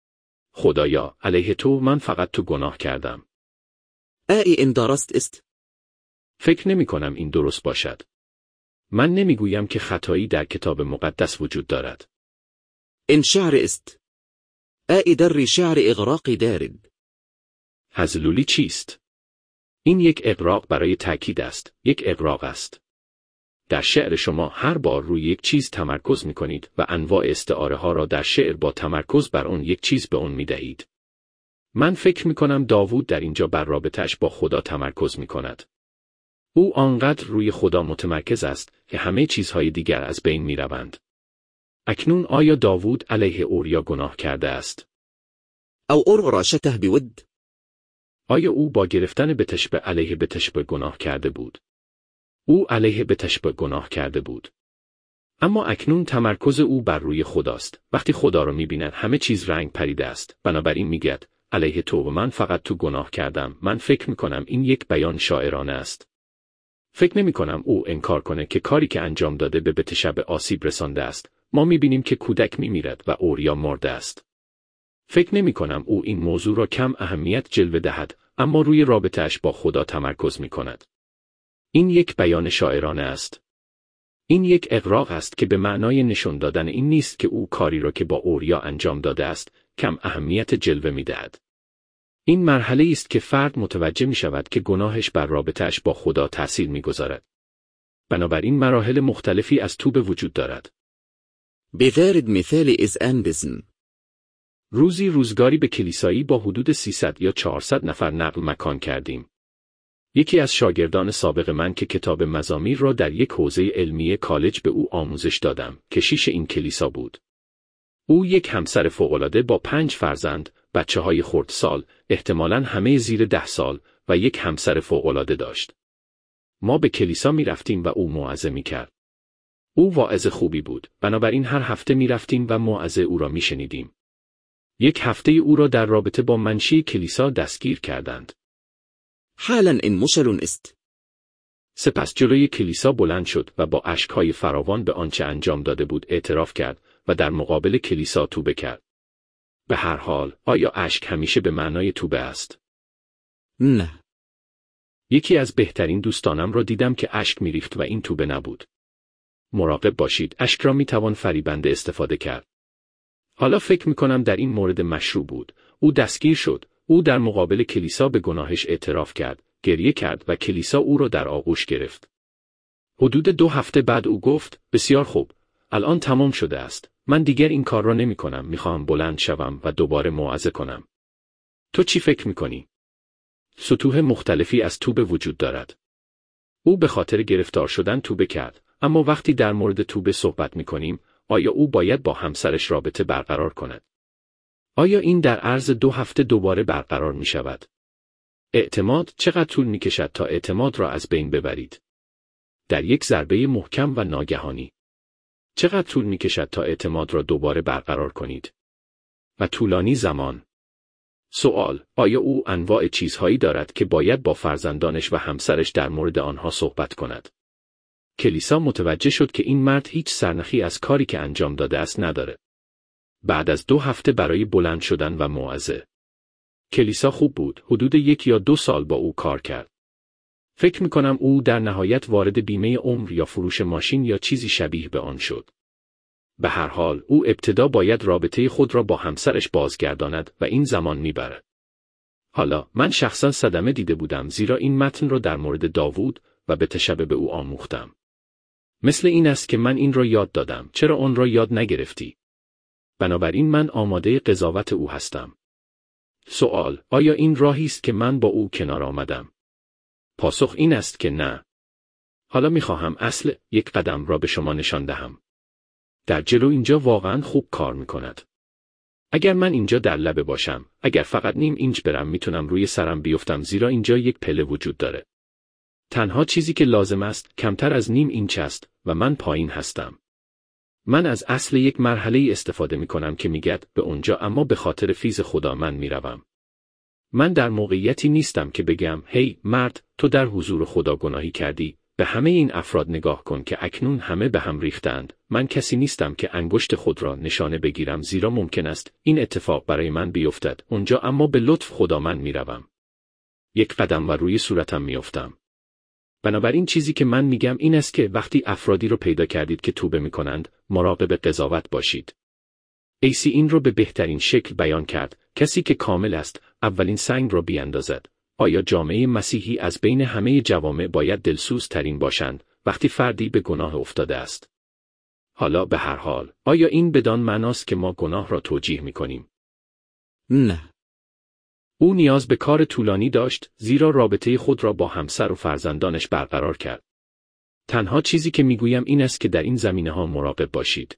S1: خدایا، علیه تو من فقط تو گناه کردم.
S2: این درست است.
S1: فکر نمی کنم این درست باشد. من نمی گویم که خطایی در کتاب مقدس وجود دارد.
S2: این شعر است. در شعر اغراق دارد.
S1: هزلولی چیست؟ این یک اغراق برای تأکید است. یک اغراق است. در شعر شما هر بار روی یک چیز تمرکز می کنید و انواع استعاره ها را در شعر با تمرکز بر اون یک چیز به اون می دهید. من فکر می کنم داوود در اینجا بر رابطه‌اش با خدا تمرکز می کند. او آنقدر روی خدا متمرکز است که همه چیزهای دیگر از بین می روند. اکنون آیا داوود علیه اوریا گناه کرده است؟
S2: او ارغراشته بود.
S1: آیا او با گرفتن بتشبع علیه بتشبع گناه کرده بود؟ او علیه بتشبع گناه کرده بود. اما اکنون تمرکز او بر روی خداست. وقتی خدا را می‌بیند همه چیز رنگ پریده است. بنابراین میگوید علیه تو و من فقط تو گناه کردم. من فکر می‌کنم این یک بیان شاعرانه است. فکر نمی‌کنم او انکار کنه که کاری که انجام داده به بتشبع آسیب رسانده است. ما می‌بینیم که کودک می‌میرد و اوریا مرده است. فکر نمی‌کنم او این موضوع را کم اهمیت جلوه دهد، اما روی رابطه‌اش با خدا تمرکز می‌کند. این یک بیان شاعرانه است. این یک اغراق است که به معنای نشون دادن این نیست که او کاری را که با اوریا انجام داده است کم اهمیت جلوه می‌دهد. این مرحله است که فرد متوجه می شود که گناهش بر رابطه‌اش با خدا تأثیر می‌گذارد. بنابراین مراحل مختلفی از توبه وجود دارد.
S2: بذارد مثال از اندزن.
S1: روزگاری به کلیسایی با حدود 300 یا 400 نفر نقل مکان کردیم. یکی از شاگردان سابق من که کتاب مزامیر را در یک حوزه علمی کالج به او آموزش دادم، کشیش این کلیسا بود. او یک همسر فوق‌العاده با 5 فرزند، بچه‌های خردسال، احتمالاً همه زیر 10 سال و یک همسر فوق‌العاده داشت. ما به کلیسا می رفتیم و او موعظه می کرد. او واعظ خوبی بود، بنابراین هر هفته می رفتیم و موعظه او را می شنیدیم. یک هفته او را در رابطه با منشی کلیسا دستگیر کردند.
S2: حالا إن مشل است.
S1: سپس جلوی کلیسا بلند شد و با اشک‌های فراوان به آنچه انجام داده بود اعتراف کرد و در مقابل کلیسا توبه کرد. به هر حال، آیا اشک همیشه به معنای توبه است؟
S2: نه.
S1: یکی از بهترین دوستانم را دیدم که اشک می‌ریخت و این توبه نبود. مراقب باشید، اشک را می‌توان فریبنده استفاده کرد. حالا فکر می‌کنم در این مورد مشروع بود. او دستگیر شد. او در مقابل کلیسا به گناهش اعتراف کرد، گریه کرد و کلیسا او را در آغوش گرفت. حدود 2 هفته بعد او گفت: بسیار خوب، الان تمام شده است. من دیگر این کار را نمی‌کنم. می‌خواهم بلند شوم و دوباره موعظه کنم. تو چی فکر می‌کنی؟ سطوح مختلفی از توبه وجود دارد. او به خاطر گرفتار شدن توبه کرد، اما وقتی در مورد توبه صحبت می‌کنیم، آیا او باید با همسرش رابطه برقرار کند؟ آیا این در عرض 2 هفته دوباره برقرار می‌شود؟ اعتماد چقدر طول می‌کشد تا اعتماد را از بین ببرید؟ در یک ضربه محکم و ناگهانی. چقدر طول می‌کشد تا اعتماد را دوباره برقرار کنید؟ و طولانی زمان. سوال: آیا او انواع چیزهایی دارد که باید با فرزندانش و همسرش در مورد آنها صحبت کند؟ کلیسا متوجه شد که این مرد هیچ سرنخی از کاری که انجام داده است نداره. بعد از 2 هفته برای بلند شدن و موعظه. کلیسا خوب بود، حدود 1 یا 2 سال با او کار کرد. فکر می‌کنم او در نهایت وارد بیمه عمر یا فروش ماشین یا چیزی شبیه به آن شد. به هر حال، او ابتدا باید رابطه خود را با همسرش بازگرداند و این زمان می‌برد. حالا، من شخصا صدمه دیده بودم زیرا این متن را در مورد داوود و به تشبه به او آموختم. مثل این است که من این را یاد دادم، چرا آن را یاد نگرفتی؟ بنابراین من آماده قضاوت او هستم. سوال: آیا این راهی است که من با او کنار آمدم؟ پاسخ این است که نه. حالا می‌خواهم اصل یک قدم را به شما نشان دهم. در جلو اینجا واقعاً خوب کار می‌کند. اگر من اینجا در لبه باشم، اگر فقط نیم اینچ برم میتونم روی سرم بیفتم زیرا اینجا یک پله وجود داره. تنها چیزی که لازم است کمتر از نیم اینچ است و من پایین هستم. من از اصل یک مرحله استفاده میکنم که میگد به اونجا، اما به خاطر فیض خدا من میروم. من در موقعیتی نیستم که بگم هی مرد، تو در حضور خدا گناهی کردی. به همه این افراد نگاه کن که اکنون همه به هم ریختند. من کسی نیستم که انگشت خود را نشانه بگیرم زیرا ممکن است این اتفاق برای من بیفتد اونجا، اما به لطف خدا من میروم. 1 قدم و روی صورتم میافتم. بنابراین چیزی که من میگم این است که وقتی افرادی رو پیدا کردید که توبه میکنند، مراقب قضاوت باشید. ایسی این رو به بهترین شکل بیان کرد: کسی که کامل است، اولین سنگ را بیاندازد. آیا جامعه مسیحی از بین همه جوامع باید دلسوز ترین باشند وقتی فردی به گناه افتاده است؟ حالا به هر حال، آیا این بدان معناست که ما گناه را توجیه میکنیم؟
S2: نه.
S1: او نیاز به کار طولانی داشت زیرا رابطه خود را با همسر و فرزندانش برقرار کرد. تنها چیزی که میگویم این است که در این زمینه‌ها مراقب باشید.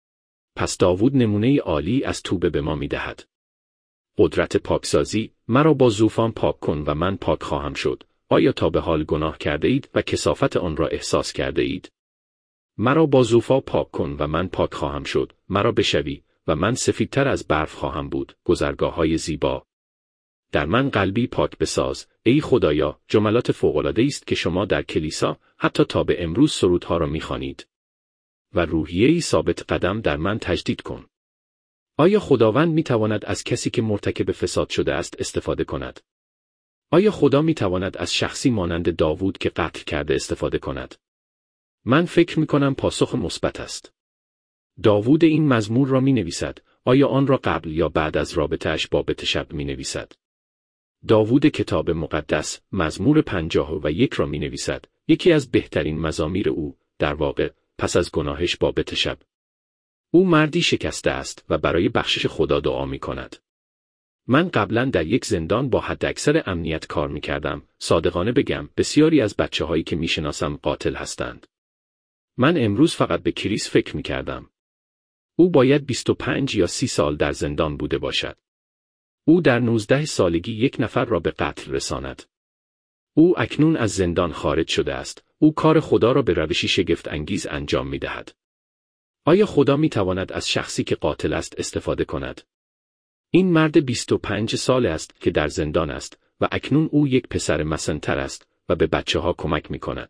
S1: پس داوود نمونه عالی از توبه به ما میدهد. قدرت پاکسازی: مرا با زوفان پاک کن و من پاک خواهم شد. آیا تا به حال گناه کرده اید و کثافت آن را احساس کرده اید؟ مرا با زوفا پاک کن و من پاک خواهم شد. مرا بشوی و من سفیدتر از برف خواهم بود. گذرگاه‌های زیبا. در من قلبی پاک بساز. ای خدایا، جملات فوق‌العاده است که شما در کلیسا حتی تا به امروز سرودها را می‌خوانید. و روحیه‌ای ثابت قدم در من تجدید کن. آیا خداوند می‌تواند از کسی که مرتکب فساد شده است استفاده کند؟ آیا خدا می‌تواند از شخصی مانند داوود که قتل کرده استفاده کند؟ من فکر می‌کنم پاسخ مثبت است. داوود این مزمور را می‌نویسد. آیا آن را قبل یا بعد از رابطه‌اش با بتشب می‌نویسد؟ داوود کتاب مقدس مزمور 51 را می‌نویسد. یکی از بهترین مزامیر او، در واقع، پس از گناهش با بتشب. او مردی شکسته است و برای بخشش خدا دعا می‌کند. من قبلا در یک زندان با حداکثر امنیت کار می‌کردم. صادقانه بگم، بسیاری از بچه‌هایی که می‌شناسم قاتل هستند. من امروز فقط به کریس فکر می‌کردم. او باید 25 یا 30 سال در زندان بوده باشد. او در 19 سالگی 1 نفر را به قتل رساند. او اکنون از زندان خارج شده است. او کار خدا را به روشی شگفت انگیز انجام می‌دهد. آیا خدا می‌تواند از شخصی که قاتل است استفاده کند؟ این مرد 25 ساله است که در زندان است و اکنون او یک پسر مسن‌تر است و به بچه‌ها کمک می‌کند.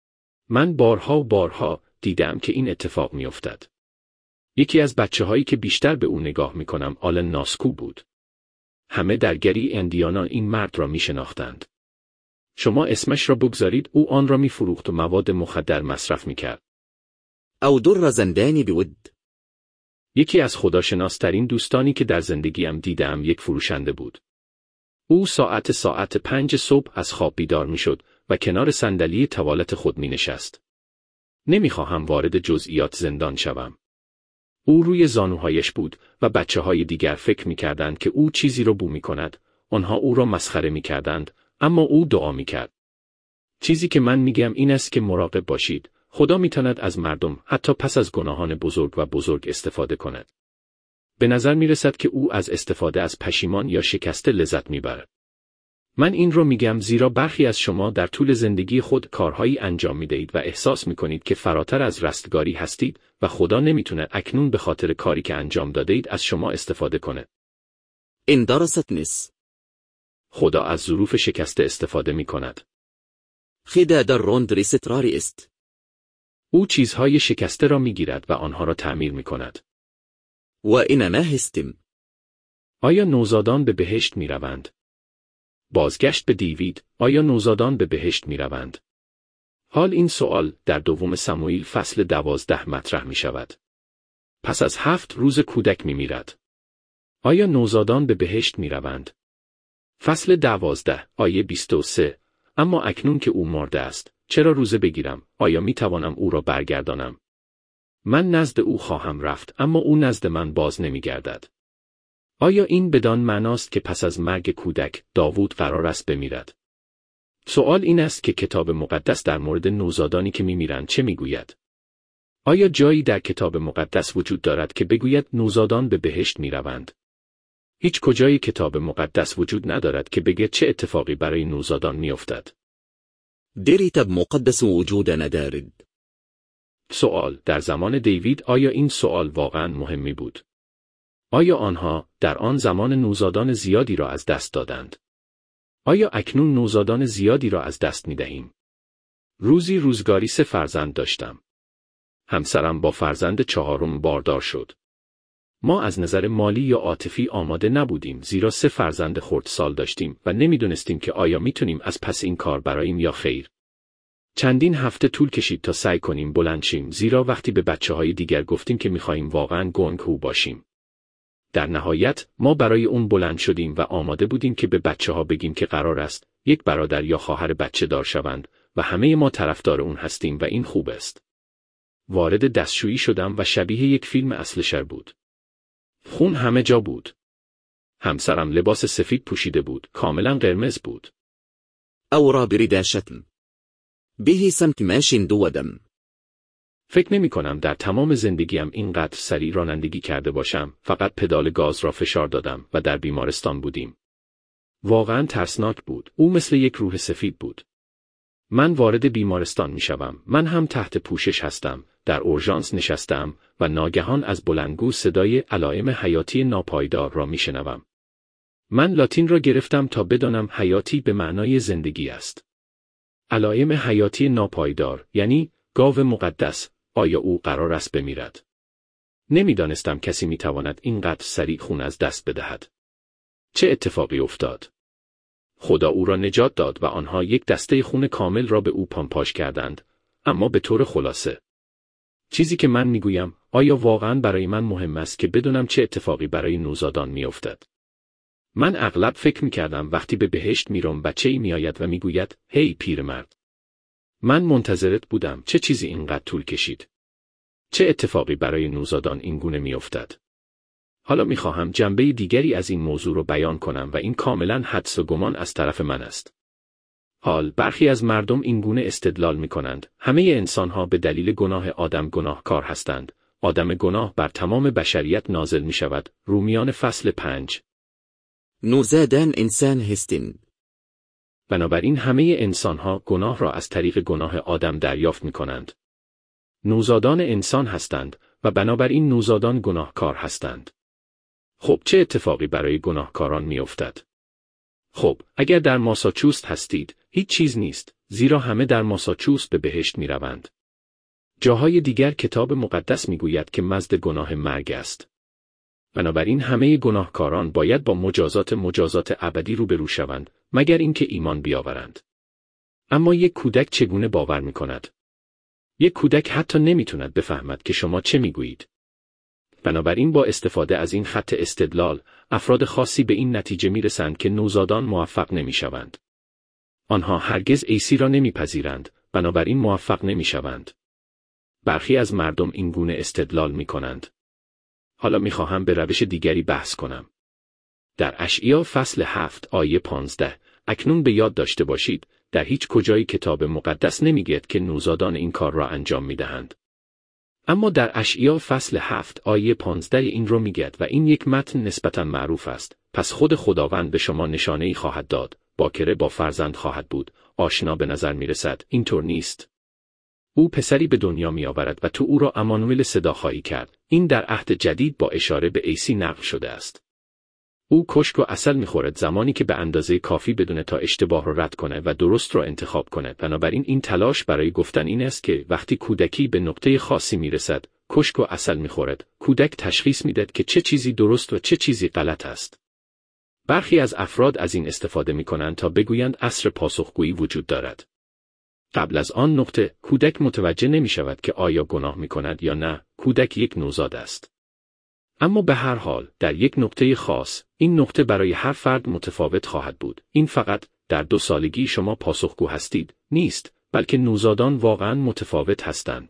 S1: من بارها و بارها دیدم که این اتفاق می‌افتد. یکی از بچه‌هایی که بیشتر به او نگاه می‌کنم آلن ناسکو بود. همه در گری اندیانا این مرد را می‌شناختند. شما اسمش را بگذارید، او آن را می‌فروخت و مواد مخدر مصرف می‌کرد.
S2: أو در زندان بود.
S1: یکی از خداشناس‌ترین دوستانی که در زندگیم دیدم یک فروشنده بود. او ساعت 5 صبح از خواب بیدار می‌شد و کنار صندلی توالت خود می‌نشست. نمی‌خواهم وارد جزئیات زندان شوم. او روی زانوهایش بود و بچه‌های دیگر فکر می‌کردند که او چیزی را بو می‌کند. آنها او را مسخره می‌کردند، اما او دعا می‌کرد. چیزی که من می‌گم این است که مراقب باشید. خدا می‌تواند از مردم حتی پس از گناهان بزرگ استفاده کند. به نظر می‌رسد که او از استفاده از پشیمان یا شکسته لذت می‌برد. من این رو میگم زیرا برخی از شما در طول زندگی خود کارهایی انجام می‌دهید و احساس می‌کنید که فراتر از رستگاری هستید و خدا نمی‌تواند اکنون به خاطر کاری که انجام دادید از شما استفاده کند.
S2: إن درست نس.
S1: خدا از ظروف شکسته استفاده می‌کند.
S2: خدا در روند ریستراری است.
S1: او چیزهای شکسته را می‌گیرد و آنها را تعمیر می‌کند.
S2: و اینما هستم.
S1: آیا نوزادان به بهشت می‌روند؟ بازگشت به دیوید، آیا نوزادان به بهشت می‌روند؟ حال این سوال در دوم سموئیل فصل 12 مطرح می‌شود. پس از 7 روز کودک می‌میرد. آیا نوزادان به بهشت می‌روند؟ فصل 12 آیه 23 اما اکنون که او مرده است، چرا روزه بگیرم؟ آیا می‌توانم او را برگردانم؟ من نزد او خواهم رفت، اما او نزد من باز نمی‌گردد. آیا این بدان معناست که پس از مرگ کودک داوود قرار است بمیرد؟ سوال این است که کتاب مقدس در مورد نوزادانی که میمیرند چه میگوید؟ آیا جایی در کتاب مقدس وجود دارد که بگوید نوزادان به بهشت میروند؟ هیچ کجای کتاب مقدس وجود ندارد که بگه چه اتفاقی برای نوزادان میافتد.
S2: در کتاب مقدس وجود ندارد.
S1: سوال در زمان دیوید آیا این سوال واقعا مهمی بود؟ آیا آنها در آن زمان نوزادان زیادی را از دست دادند؟ آیا اکنون نوزادان زیادی را از دست می‌دهیم؟ روزی روزگاری 3 فرزند داشتم. همسرم با فرزند 4م باردار شد. ما از نظر مالی یا عاطفی آماده نبودیم زیرا 3 فرزند خردسال داشتیم و نمی‌دونستیم که آیا میتونیم از پس این کار براییم یا خیر. چندین هفته طول کشید تا سعی کنیم بلند شیم زیرا وقتی به بچه‌های دیگر گفتیم که می‌خوایم واقعاً گنگ‌هو باشیم. در نهایت ما برای اون بلند شدیم و آماده بودیم که به بچه‌ها بگیم که قرار است یک برادر یا خواهر بچه دار شوند و همه ما طرفدار اون هستیم و این خوب است. وارد دستشویی شدم و شبیه یک فیلم اصلشر بود. خون همه جا بود. همسرم لباس سفید پوشیده بود، کاملا قرمز بود.
S2: أورا برداشتم. به سمت ماشین دودم.
S1: فکر نمی کنم در تمام زندگیم اینقدر سریع رانندگی کرده باشم، فقط پدال گاز را فشار دادم و در بیمارستان بودیم. واقعا ترسناک بود، او مثل یک روح سفید بود. من وارد بیمارستان می شوم، من هم تحت پوشش هستم، در اورژانس نشستم و ناگهان از بلندگو صدای علائم حیاتی ناپایدار را می شنوم. من لاتین را گرفتم تا بدانم حیاتی به معنای زندگی است. علائم حیاتی ناپایدار یعنی گاو مقدس، آیا او قرار است بمیرد؟ نمیدانستم کسی میتواند اینقدر سریع خون از دست بدهد. چه اتفاقی افتاد؟ خدا او را نجات داد و آنها یک دسته خون کامل را به او پامپاژ کردند، اما به طور خلاصه. چیزی که من میگویم، آیا واقعا برای من مهم است که بدونم چه اتفاقی برای نوزادان میافتد؟ من اغلب فکر میکردم وقتی به بهشت میرم بچه‌ای میآید و میگوید هی پیرمرد. من منتظرت بودم، چه چیزی اینقدر طول کشید؟ چه اتفاقی برای نوزادان اینگونه میافتد؟ حالا میخواهم جنبه دیگری از این موضوع رو بیان کنم و این کاملا حدس و گمان از طرف من است. حال برخی از مردم اینگونه استدلال میکنند، همه انسانها به دلیل گناه آدم گناهکار هستند، آدم گناه بر تمام بشریت نازل میشود. رومیان فصل 5.
S2: نوزادان انسان هستند.
S1: بنابراین همه انسانها گناه را از طریق گناه آدم دریافت میکنند. نوزادان انسان هستند و بنابراین نوزادان گناهکار هستند. خب چه اتفاقی برای گناهکاران میافتد؟ خب اگر در ماساچوست هستید، هیچ چیز نیست، زیرا همه در ماساچوست به بهشت میروند. جاهای دیگر کتاب مقدس میگوید که مزد گناه مرگ است. بنابراین همه گناهکاران باید با مجازات ابدی روبرو شوند، مگر اینکه ایمان بیاورند. اما یک کودک چگونه باور میکند؟ یک کودک حتی نمیتوند بفهمد که شما چه میگویید. بنابراین با استفاده از این خط استدلال، افراد خاصی به این نتیجه میرسند که نوزادان موفق نمیشوند. آنها هرگز عیسی را نمیپذیرند، بنابراین موفق نمیشوند. برخی از مردم این گونه استدلال میکنند. حالا میخواهم به روش دیگری بحث کنم. در اشعیا فصل 7 آیه 15 اکنون به یاد داشته باشید، در هیچ کجای کتاب مقدس نمیگوید که نوزادان این کار را انجام میدهند. اما در اشعیا فصل 7 آیه 15 این رو میگوید و این یک متن نسبتاً معروف است. پس خود خداوند به شما نشانه‌ای خواهد داد، باکره با فرزند خواهد بود. آشنا به نظر میرسد، اینطور نیست. او پسری به دنیا میآورد و تو او را امانوئل صدا خواهی کرد. این در عهد جدید با اشاره به عیسی نقل شده است. او کشک و عسل میخورد زمانی که به اندازه کافی بدونه تا اشتباه را رد کنه و درست را انتخاب کنه. بنابراین این تلاش برای گفتن این است که وقتی کودکی به نقطه خاصی میرسد، کشک و عسل میخورد، کودک تشخیص میدهد که چه چیزی درست و چه چیزی غلط است. برخی از افراد از این استفاده میکنند تا بگویند عصر پاسخگویی وجود دارد. قبل از آن نقطه، کودک متوجه نمیشود که آیا گناه میکند یا نه، کودک یک نوزاد است. اما به هر حال، در یک نقطه خاص، این نقطه برای هر فرد متفاوت خواهد بود. این فقط در 2 سالگی شما پاسخگو هستید، نیست، بلکه نوزادان واقعاً متفاوت هستند.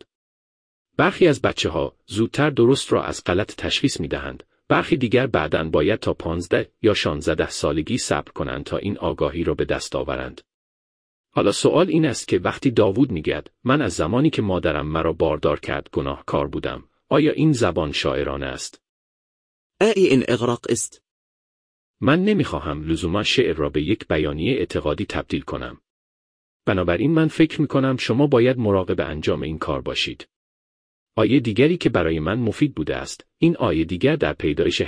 S1: برخی از بچه‌ها زودتر درست را از غلط تشخیص میدهند، برخی دیگر بعداً باید تا 15 یا 16 سالگی صبر کنند تا این آگاهی را به دست آورند. حالا سوال این است که وقتی داوود میگوید من از زمانی که مادرم مرا باردار کرد گناهکار بودم، آیا این زبان شاعرانه است؟
S2: این اغراق است.
S1: من نمیخواهم لزوما شعر را به یک بیانیه اعتقادی تبدیل کنم. بنابراین من فکر میکنم شما باید مراقب انجام این کار باشید. آیه دیگری که برای من مفید بوده است، این آیه دیگر در پیدایش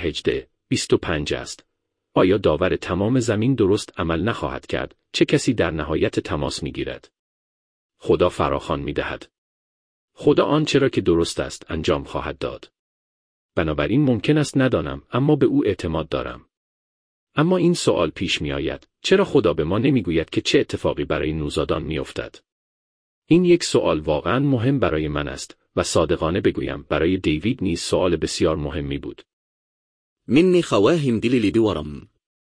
S1: 18:25 است. آیا داور تمام زمین درست عمل نخواهد کرد؟ چه کسی در نهایت تماس میگیرد؟ خدا فراخوان میدهد. خدا آنچه را که درست است انجام خواهد داد. بنابراین ممکن است ندانم، اما به او اعتماد دارم. اما این سوال پیش می آید، چرا خدا به ما نمیگوید که چه اتفاقی برای نوزادان میافتد؟ این یک سوال واقعا مهم برای من است و صادقانه بگویم برای دیوید نیز سوال بسیار مهمی بود.
S2: منی خواهم دلیلی بورم.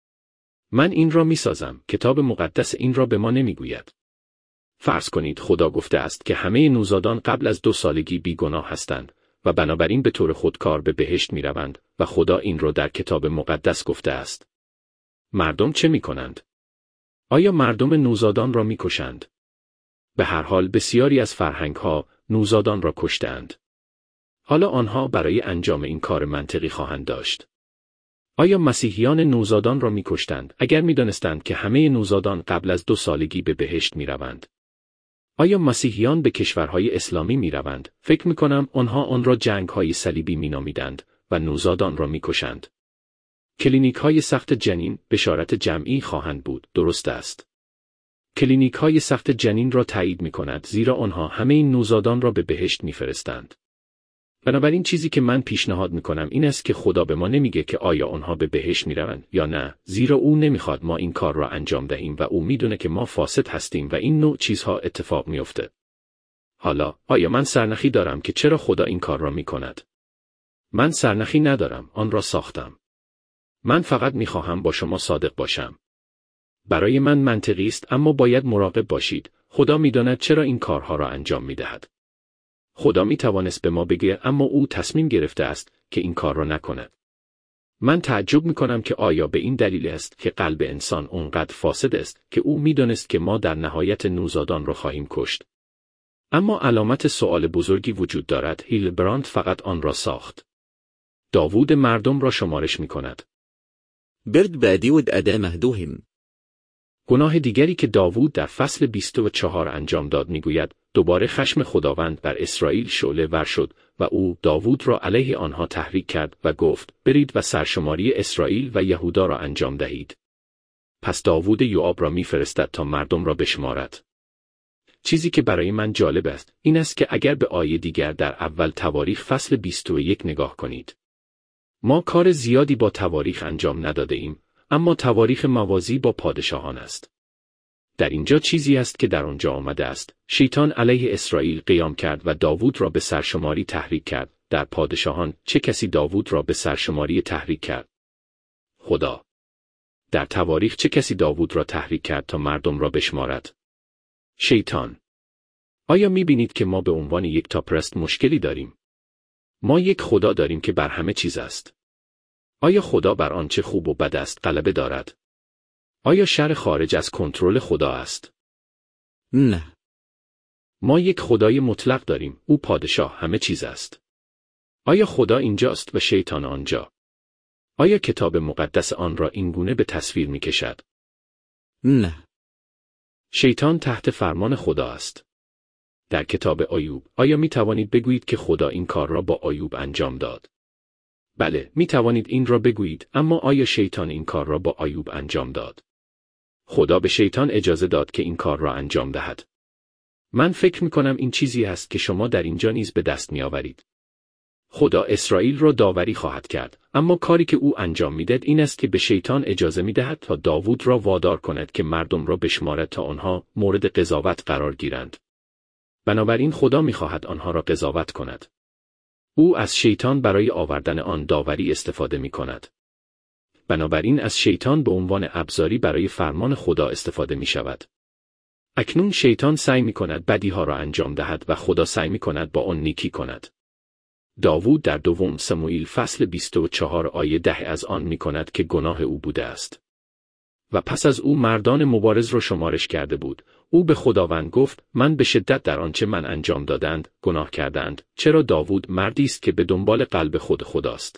S1: من این را میسازم، کتاب مقدس این را به ما نمیگوید. فرض کنید خدا گفته است که همه نوزادان قبل از 2 سالگی بیگناه هستند و بنابراین به طور خودکار به بهشت میروند و خدا این را در کتاب مقدس گفته است. مردم چه میکنند؟ آیا مردم نوزادان را میکشند؟ به هر حال بسیاری از فرهنگ‌ها نوزادان را کشتند. حالا آنها برای انجام این کار منطقی خواهند داشت. آیا مسیحیان نوزادان را میکشتند اگر میدانستند که همه نوزادان قبل از 2 سالگی به بهشت میروند؟ آیا مسیحیان به کشورهای اسلامی میروند؟ فکر میکنم آنها آن را جنگ‌های صلیبی مینامیدند و نوزادان را میکشند. کلینیک‌های سخت جنین بشارت جمعی خواهند بود، درست است. کلینیک‌های سخت جنین را تایید می‌کند زیرا آنها همه این نوزادان را به بهشت می‌فرستند. بنابراین چیزی که من پیشنهاد می‌کنم این است که خدا به ما نمیگه که آیا آنها به بهشت می‌روند یا نه، زیرا او نمی‌خواد ما این کار را انجام دهیم و او می‌دونه که ما فاسد هستیم و این نوع چیزها اتفاق می‌افته. حالا آیا من سرنخی دارم که چرا خدا این کار را می‌کند؟ من سرنخی ندارم، آن را ساختم. من فقط می‌خواهم با شما صادق باشم. برای من منطقی است، اما باید مراقب باشید. خدا می‌داند چرا این کارها را انجام می‌دهد. خدا می‌توانست به ما بگه، اما او تصمیم گرفته است که این کار را نکند. من تعجب می‌کنم که آیا به این دلیل است که قلب انسان اونقدر فاسد است که او می‌دانست که ما در نهایت نوزادان را خواهیم کشت. اما علامت سوال بزرگی وجود دارد. هیلبراند فقط آن را ساخت. داوود مردم را شمارش می‌کند.
S2: برد بادی ود أدا مهدوهم.
S1: گناه دیگری که داوود در فصل 24 انجام داد میگوید دوباره خشم خداوند بر اسرائیل شعله ور شد و او داوود را علیه آنها تحریک کرد و گفت برید و سرشماری اسرائیل و یهودا را انجام دهید. پس داوود یوآب را میفرستد تا مردم را بشمارد. چیزی که برای من جالب است این است که اگر به آیه دیگر در اول تواریخ فصل 21 نگاه کنید. ما کار زیادی با تواریخ انجام نداده ایم، اما تواریخ موازی با پادشاهان است. در اینجا چیزی است که در آنجا آمده است. شیطان علیه اسرائیل قیام کرد و داوود را به سرشماری تحریک کرد. در پادشاهان چه کسی داوود را به سرشماری تحریک کرد؟ خدا. در تواریخ چه کسی داوود را تحریک کرد تا مردم را بشمارد؟ شیطان. آیا می‌بینید که ما به عنوان یک تاپرست مشکلی داریم؟ ما یک خدا داریم که بر همه چیز است. آیا خدا بر آنچه خوب و بد است غلبه دارد؟ آیا شر خارج از کنترل خدا است؟
S2: نه.
S1: ما یک خدای مطلق داریم، او پادشاه همه چیز است. آیا خدا اینجاست و شیطان آنجا؟ آیا کتاب مقدس آن را اینگونه به تصویر می‌کشد؟
S2: نه.
S1: شیطان تحت فرمان خدا است. در کتاب ایوب آیا می توانید بگویید که خدا این کار را با ایوب انجام داد؟ بله، می توانید این را بگویید، اما آیا شیطان این کار را با ایوب انجام داد؟ خدا به شیطان اجازه داد که این کار را انجام دهد. من فکر می کنم این چیزی است که شما در اینجا نیز به دست می آورید. خدا اسرائیل را داوری خواهد کرد، اما کاری که او انجام میدهد این است که به شیطان اجازه میدهد تا داوود را وادار کند که مردم را بشمارد تا آنها مورد قضاوت قرار گیرند. بنابراین خدا میخواهد آنها را قضاوت کند. او از شیطان برای آوردن آن داوری استفاده میکند. بنابراین از شیطان به عنوان ابزاری برای فرمان خدا استفاده میشود. اکنون شیطان سعی میکند بدیها را انجام دهد و خدا سعی میکند با آن نیکی کند. داوود در دوم سموئیل فصل 24 آیه 10 از آن میکند که گناه او بوده است. و پس از او مردان مبارز را شمارش کرده بود. او به خداوند گفت من به شدت در آنچه من انجام دادند گناه کردند، چرا داوود مردی است که به دنبال قلب خداست.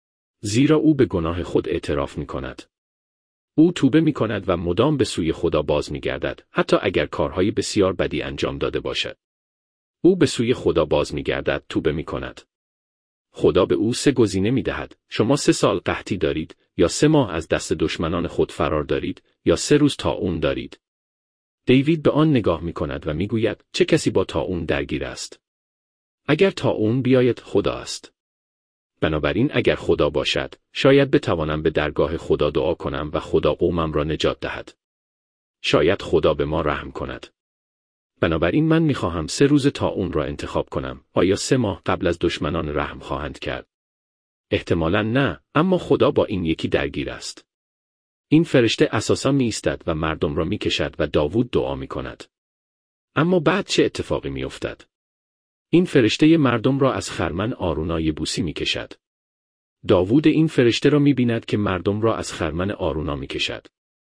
S1: زیرا او به گناه خود اعتراف میکند. او توبه میکند و مدام به سوی خدا باز میگردد، حتی اگر کارهای بسیار بدی انجام داده باشد. او به سوی خدا باز میگردد، توبه میکند. خدا به او 3 گزینه میدهد: شما 3 سال قحطی دارید، یا 3 ماه از دست دشمنان خود فرار دارید، یا 3 روز طاعون دارید. دیوید به آن نگاه میکند و میگوید چه کسی با طاعون درگیر است؟ اگر طاعون بیاید خدا است. بنابراین اگر خدا باشد، شاید بتوانم به درگاه خدا دعا کنم و خدا قومم را نجات دهد. شاید خدا به ما رحم کند. بنابراین من میخواهم 3 روز طاعون را انتخاب کنم. آیا 3 ماه قبل از دشمنان رحم خواهند کرد؟ احتمالاً نه، اما خدا با این یکی درگیر است. این فرشته اساساً می ایستد و مردم را می کشد و داوود دعا می کند. اما بعد چه اتفاقی می افتد؟ این فرشته مردم را از خرمن آرونا یبوسی می کشد. داوود این فرشته را می بیند که مردم را از خرمن آرونا می کشد.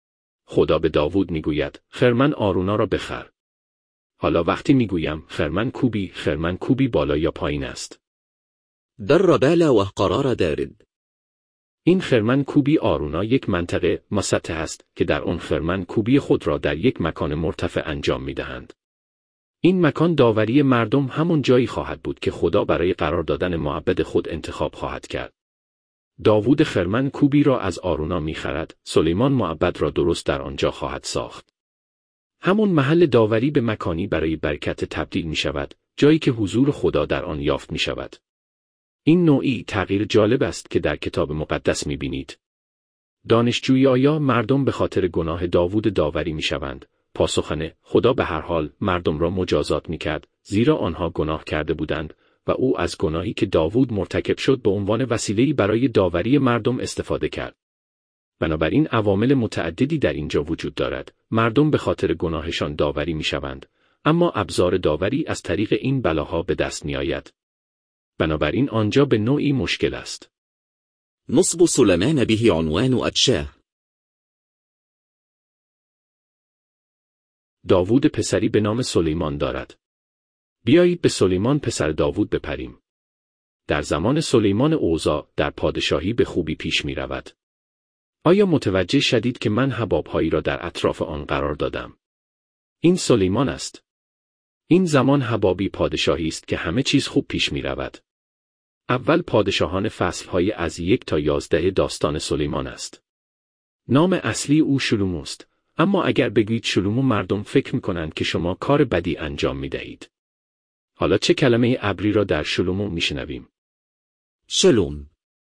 S1: خدا به داوود می گوید خرمن آرونا را بخر. حالا وقتی می گویم خرمن کوبی بالا یا پایین است.
S2: در بالا و قرار دارد.
S1: این خرمن کوبی آرونا یک منطقه مسطح است که در آن خرمن کوبی خود را در یک مکان مرتفع انجام می دهند. این مکان داوری مردم همون جایی خواهد بود که خدا برای قرار دادن معبد خود انتخاب خواهد کرد. داوود خرمن کوبی را از آرونا می خرد، سلیمان معبد را درست در آنجا خواهد ساخت. همون محل داوری به مکانی برای برکت تبدیل می شود، جایی که حضور خدا در آن یافت می شود. این نوعی تغییر جالب است که در کتاب مقدس می بینید. دانشجویی آیا مردم به خاطر گناه داوود داوری می شوند؟ پاسخانه خدا به هر حال مردم را مجازات می کرد، زیرا آنها گناه کرده بودند و او از گناهی که داوود مرتکب شد به عنوان وسیله‌ای برای داوری مردم استفاده کرد. بنابراین عوامل متعددی در اینجا وجود دارد. مردم به خاطر گناهشان داوری می شوند، اما ابزار داوری از طریق این بلاها به دست می آید. بنابراین آنجا به نوعی مشکل است.
S2: نصب سلیمان به عنوان ادشاه.
S1: داوود پسری به نام سلیمان دارد. بیایید به سلیمان پسر داوود بپریم. در زمان سلیمان اوضاع در پادشاهی به خوبی پیش می رود. آیا متوجه شدید که من حباب‌هایی را در اطراف آن قرار دادم؟ این سلیمان است. این زمان حبابی پادشاهی است که همه چیز خوب پیش می رود. اول پادشاهان فصل‌های از 1 تا 11 داستان سلیمان است. نام اصلی او شلوم است، اما اگر بگویید شلوم مردم فکر می کنند که شما کار بدی انجام می دهید. حالا چه کلمه عبری را در شلوم می شنویم؟
S2: شلوم.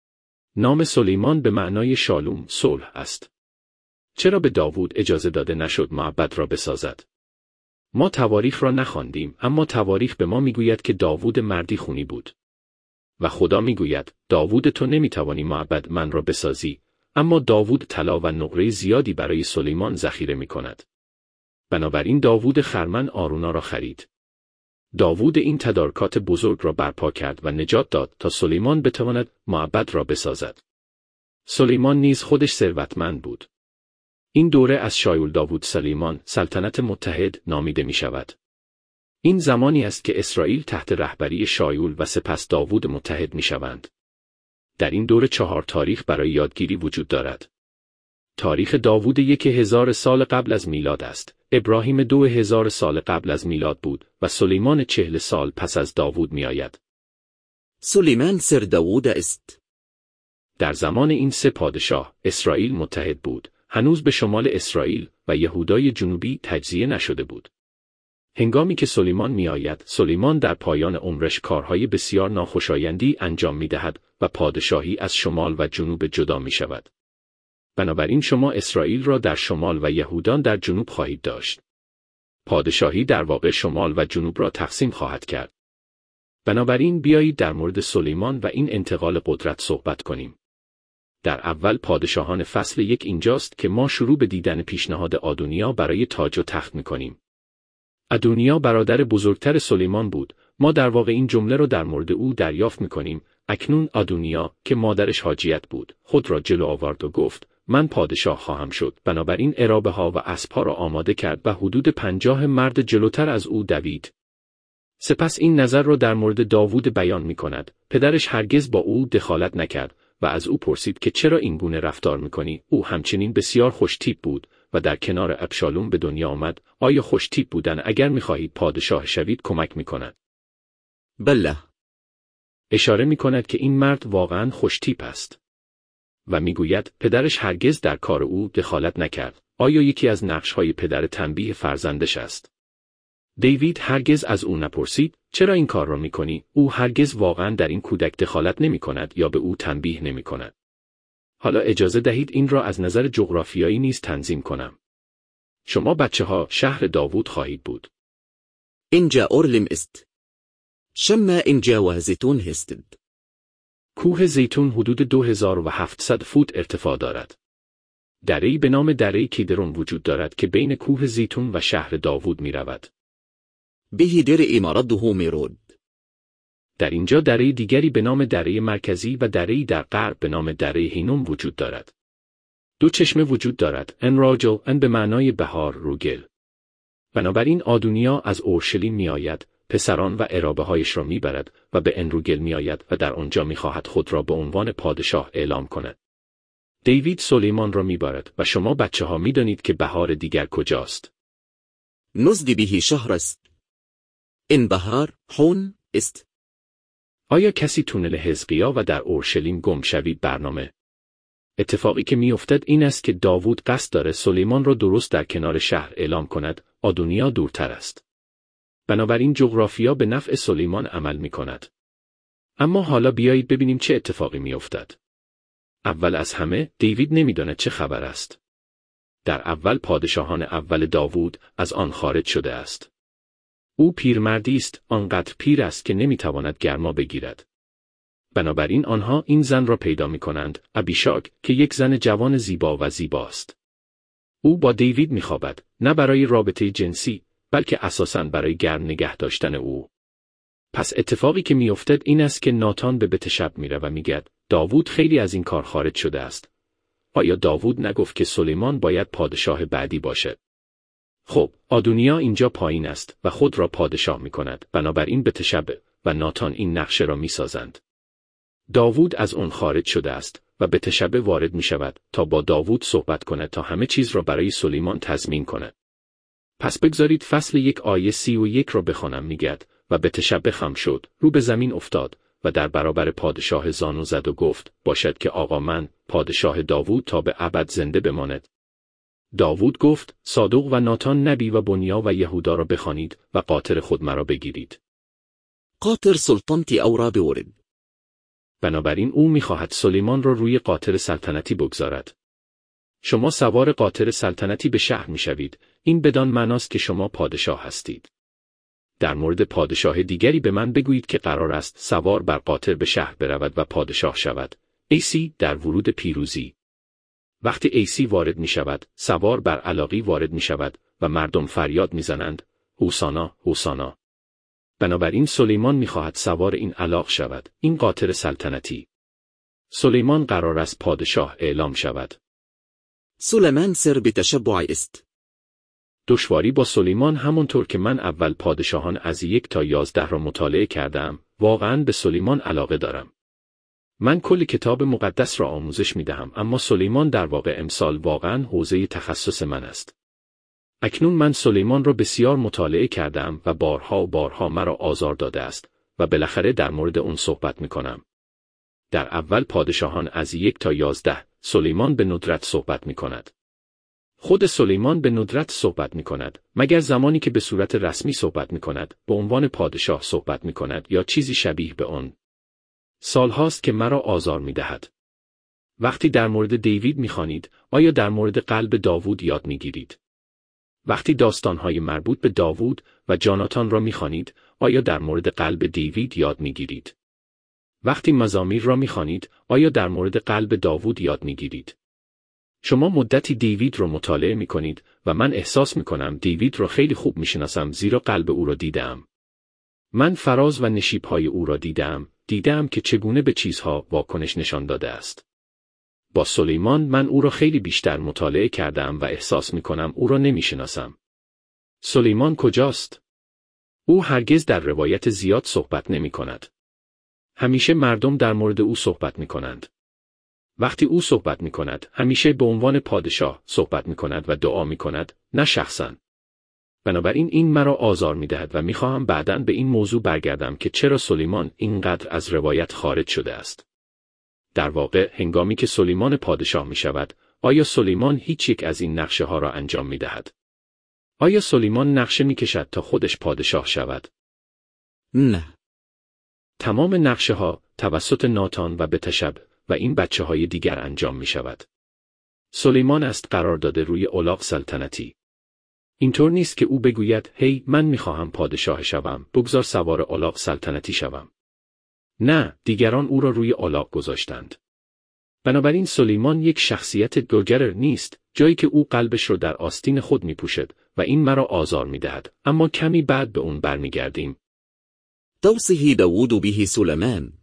S1: نام سلیمان به معنای شالوم، صلح است. چرا به داوود اجازه داده نشد معبد را بسازد؟ ما تواریخ را نخواندیم، اما تواریخ به ما میگوید که داوود مردی خونی بود. و خدا میگوید داوود تو نمیتوانی معبد من را بسازی، اما داوود طلا و نقره زیادی برای سلیمان ذخیره میکند. بنابراین داوود خرمن آرونا را خرید. داوود این تدارکات بزرگ را برپا کرد و نجات داد تا سلیمان بتواند معبد را بسازد. سلیمان نیز خودش ثروتمند بود. این دوره از شایول داوود سلیمان سلطنت متحد نامیده می شود. این زمانی است که اسرائیل تحت رهبری شایول و سپس داوود متحد می شوند. در این دوره 4 تاریخ برای یادگیری وجود دارد. تاریخ داوود 1000 سال قبل از میلاد است، ابراهیم 2000 سال قبل از میلاد بود و سلیمان 40 سال پس از داوود می آید.
S2: سلیمان سر داوود است.
S1: در زمان این 3 پادشاه، اسرائیل متحد بود. هنوز به شمال اسرائیل و یهودای جنوبی تجزیه نشده بود. هنگامی که سلیمان می آید، سلیمان در پایان عمرش کارهای بسیار ناخوشایندی انجام می دهد و پادشاهی از شمال و جنوب جدا می شود. بنابراین شما اسرائیل را در شمال و یهودان در جنوب خواهید داشت. پادشاهی در واقع شمال و جنوب را تقسیم خواهد کرد. بنابراین بیایید در مورد سلیمان و این انتقال قدرت صحبت کنیم. در اول پادشاهان فصل 1 اینجاست که ما شروع به دیدن پیشنهاد آدونیا برای تاج و تخت می‌کنیم. آدونیا برادر بزرگتر سلیمان بود. ما در واقع این جمله را در مورد او دریافت می‌کنیم. اکنون آدونیا که مادرش حاجیت بود، خود را جلو آورد و گفت: من پادشاه خواهم شد. بنابراین عرابه‌ها و اسب‌ها را آماده کرد و حدود 50 مرد جلوتر از او دوید. سپس این نظر را در مورد داوود بیان می‌کند. پدرش هرگز با او دخالت نکرد و از او پرسید که چرا این گونه رفتار می‌کنی؟ او همچنین بسیار خوش‌تیپ بود و در کنار ابشالوم به دنیا آمد. آیا خوش‌تیپ بودن اگر می‌خواهید پادشاه شوید کمک می‌کند؟
S2: بله.
S1: اشاره می‌کند که این مرد واقعاً خوش‌تیپ است. و می‌گوید پدرش هرگز در کار او دخالت نکرد. آیا یکی از نقش‌های پدر تنبیه فرزندش است؟ دیوید هرگز از او نپرسید چرا این کار را می‌کنی؟ او هرگز واقعاً در این کودک دخالت نمی‌کند یا به او تنبیه نمی‌کند. حالا اجازه دهید این را از نظر جغرافیایی نیز تنظیم کنم. شما بچه‌ها شهر داوود خواهید بود.
S2: اینجا اورلیم است. شما اینجا و زیتون هستند.
S1: کوه زیتون حدود 2700 فوت ارتفاع دارد. دره‌ای به نام دره کیدرون وجود دارد که بین کوه زیتون و شهر داوود می‌رود.
S2: به درعی مرده میرود.
S1: در اینجا دره دیگری به نام دره مرکزی و دره‌ای در غرب به نام دره هینوم وجود دارد. 2 چشمه وجود دارد، انراجل، ان به معنای بهار، روگل. بنابراین آدونیا از اورشلیم میآید، پسران و عرابه‌هایش را میبرد و به انروگل میآید و در آنجا میخواهد خود را به عنوان پادشاه اعلام کند. دیوید سلیمان را میبرد و شما بچه‌ها میدانید که بهار دیگر کجاست.
S2: نزد به شهر است. این بهار هون است.
S1: آیا کسی تونل حزقیا و در اورشلیم گم شوید برنامه؟ اتفاقی که میافتد این است که داوود قصد داره سلیمان را درست در کنار شهر اعلام کند، آدونیا دورتر است. بنابراین جغرافیا به نفع سلیمان عمل میکند. اما حالا بیایید ببینیم چه اتفاقی میافتد. اول از همه دیوید نمیداند چه خبر است. در اول پادشاهان اول داوود از آن خارج شده است. او پیرمردی است، آنقدر پیر است که نمیتواند گرما بگیرد. بنابراین آنها این زن را پیدا می‌کنند، ابیشاگ، که یک زن جوان زیبا و زیباست. او با دیوید می‌خوابد، نه برای رابطه جنسی، بلکه اساساً برای گرم نگه داشتن او. پس اتفاقی که می‌افتد این است که ناتان به بیت شب میره و میگه داوود خیلی از این کار خارج شده است. آیا داوود نگفت که سلیمان باید پادشاه بعدی باشد؟ خب، آدونیا اینجا پایین است و خود را پادشاه می‌کند. بنابراین بیت شب و ناتان این نقشه را می‌سازند. داوود از آن خارج شده است و به تشبه وارد می شود تا با داوود صحبت کند تا همه چیز را برای سلیمان تضمین کند. پس بگذارید فصل 1 آیه 31 را بخوانم. میگد و به تشبه خم شد، رو به زمین افتاد و در برابر پادشاه زانو زد و گفت باشد که آقا من پادشاه داوود تا به ابد زنده بماند. داوود گفت صادق و ناتان نبی و بنیا و یهودا را بخوانید و قاطر خود مرا بگیرید.
S2: قاطر سلطنتي أورا بورد.
S1: بنابراین او می‌خواهد سلیمان را روی قاطر سلطنتی بگذارد. شما سوار قاطر سلطنتی به شهر می‌شوید. این بدان معناست که شما پادشاه هستید. در مورد پادشاه دیگری به من بگویید که قرار است سوار بر قاطر به شهر برود و پادشاه شود. ایسی در ورود پیروزی. وقتی ایسی وارد می شود، سوار بر علاقی وارد می شود و مردم فریاد می زنند هوسانا، هوسانا. بنابراین سلیمان می خواهد سوار این علاق شود، این قاطر سلطنتی. سلیمان قرار است پادشاه اعلام شود.
S2: سليمان سر بتشبع است.
S1: دشواری با سلیمان همونطور که من اول پادشاهان از 1 تا 11 را مطالعه کردم، واقعاً به سلیمان علاقه دارم. من کل کتاب مقدس را آموزش می دهم، اما سلیمان در واقع امسال واقعاً حوزه تخصص من است. اکنون من سلیمان را بسیار مطالعه کردم و بارها و بارها مرا آزار داده است و بالاخره در مورد اون صحبت می کنم. در اول پادشاهان از 1 تا 11 سلیمان به ندرت صحبت می کند. خود سلیمان به ندرت صحبت می کند، مگر زمانی که به صورت رسمی صحبت می کند، به عنوان پادشاه صحبت می کند یا چیزی شبیه به آن. سالهاست که مرا آزار می دهد. وقتی در مورد دیوید می خوانید، آیا در مورد قلب داوود یاد می گیرید؟ وقتی داستانهای مربوط به داوود و جاناتان را می خوانید، آیا در مورد قلب دیوید یاد می گیرید؟ وقتی مزامیر را می خوانید، آیا در مورد قلب داوود یاد می گیرید؟ شما مدتی دیوید را مطالعه می کنید و من احساس می کنم دیوید را خیلی خوب می شناسم زیرا قلب او را دیدم. من فراز و نشیب‌های او را دیدم که چگونه به چیزها واکنش نشان داده است. با سلیمان من او را خیلی بیشتر مطالعه کردم و احساس می کنم او را نمی شناسم. سلیمان کجاست؟ او هرگز در روایت زیاد صحبت نمی کند. همیشه مردم در مورد او صحبت می کنند. وقتی او صحبت می کند، همیشه به عنوان پادشاه صحبت می کند و دعا می کند، نه شخصاً. بنابراین این مرا آزار می دهد و می خواهم بعداً به این موضوع برگردم که چرا سلیمان اینقدر از روایت خارج شده است. در واقع هنگامی که سلیمان پادشاه می شود، آیا سلیمان هیچ یک از این نقشه ها را انجام می دهد؟ آیا سلیمان نقشه می کشد تا خودش پادشاه شود؟
S2: نه.
S1: تمام نقشه ها توسط ناتان و بتشبع و این بچه های دیگر انجام می شود. سلیمان است قرار داده روی الاغ سلطنتی. اینطور نیست که او بگوید هی من می خواهم پادشاه شوم، بگذار سوار الاغ سلطنتی شوم. نه، دیگران او را روی الاغ گذاشتند. بنابراین سلیمان یک شخصیت گوگرر نیست، جایی که او قلبش را در آستین خود می پوشد و این مرا آزار می دهد، اما کمی بعد به اون برمیگردیم.
S2: توصیه داوود به سلیمان.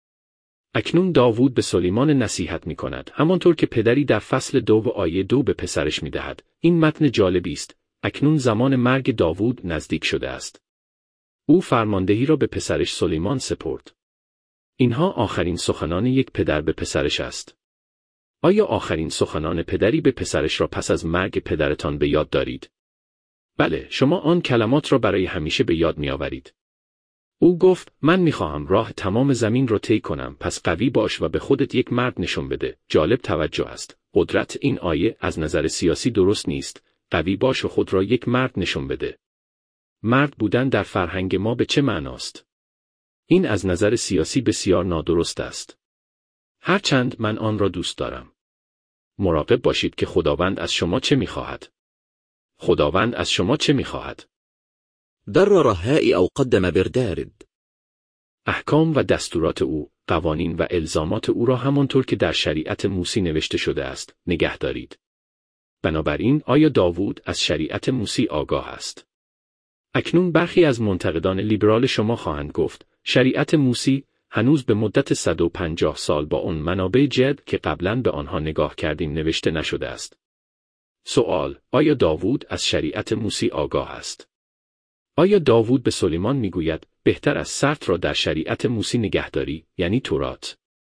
S1: اکنون داوود به سلیمان نصیحت می کند، همانطور که پدری در فصل 2 آیه 2 به پسرش می دهد. این متن جالبی است. اکنون زمان مرگ داوود نزدیک شده است. او فرماندهی را به پسرش سلیمان سپرد. اینها آخرین سخنان یک پدر به پسرش است. آیا آخرین سخنان پدری به پسرش را پس از مرگ پدرتان به یاد دارید؟ بله، شما آن کلمات را برای همیشه به یاد می آورید. او گفت من می خواهم راه تمام زمین را طی کنم، پس قوی باش و به خودت یک مرد نشون بده. جالب توجه است. قدرت این آیه از نظر سیاسی درست نیست. قوی باش و خود را یک مرد نشون بده. مرد بودن در فرهنگ ما به چه معناست؟ این از نظر سیاسی بسیار نادرست است. هرچند من آن را دوست دارم. مراقب باشید که خداوند از شما چه می‌خواهد. خداوند از شما چه می‌خواهد؟
S2: در رهاء او قدم بردارد.
S1: احکام و دستورات او، قوانین و الزامات او را همانطور که در شریعت موسی نوشته شده است، نگه دارید. بنابراین آیا داوود از شریعت موسی آگاه است؟ اکنون برخی از منتقدان لیبرال شما خواهند گفت، شریعت موسی هنوز به مدت 150 سال با اون منابع جدید که قبلاً به آنها نگاه کردیم نوشته نشده است. سوال، آیا داوود از شریعت موسی آگاه است؟ آیا داوود به سلیمان میگوید بهتر از سرت را در شریعت موسی نگهداری، یعنی تورات؟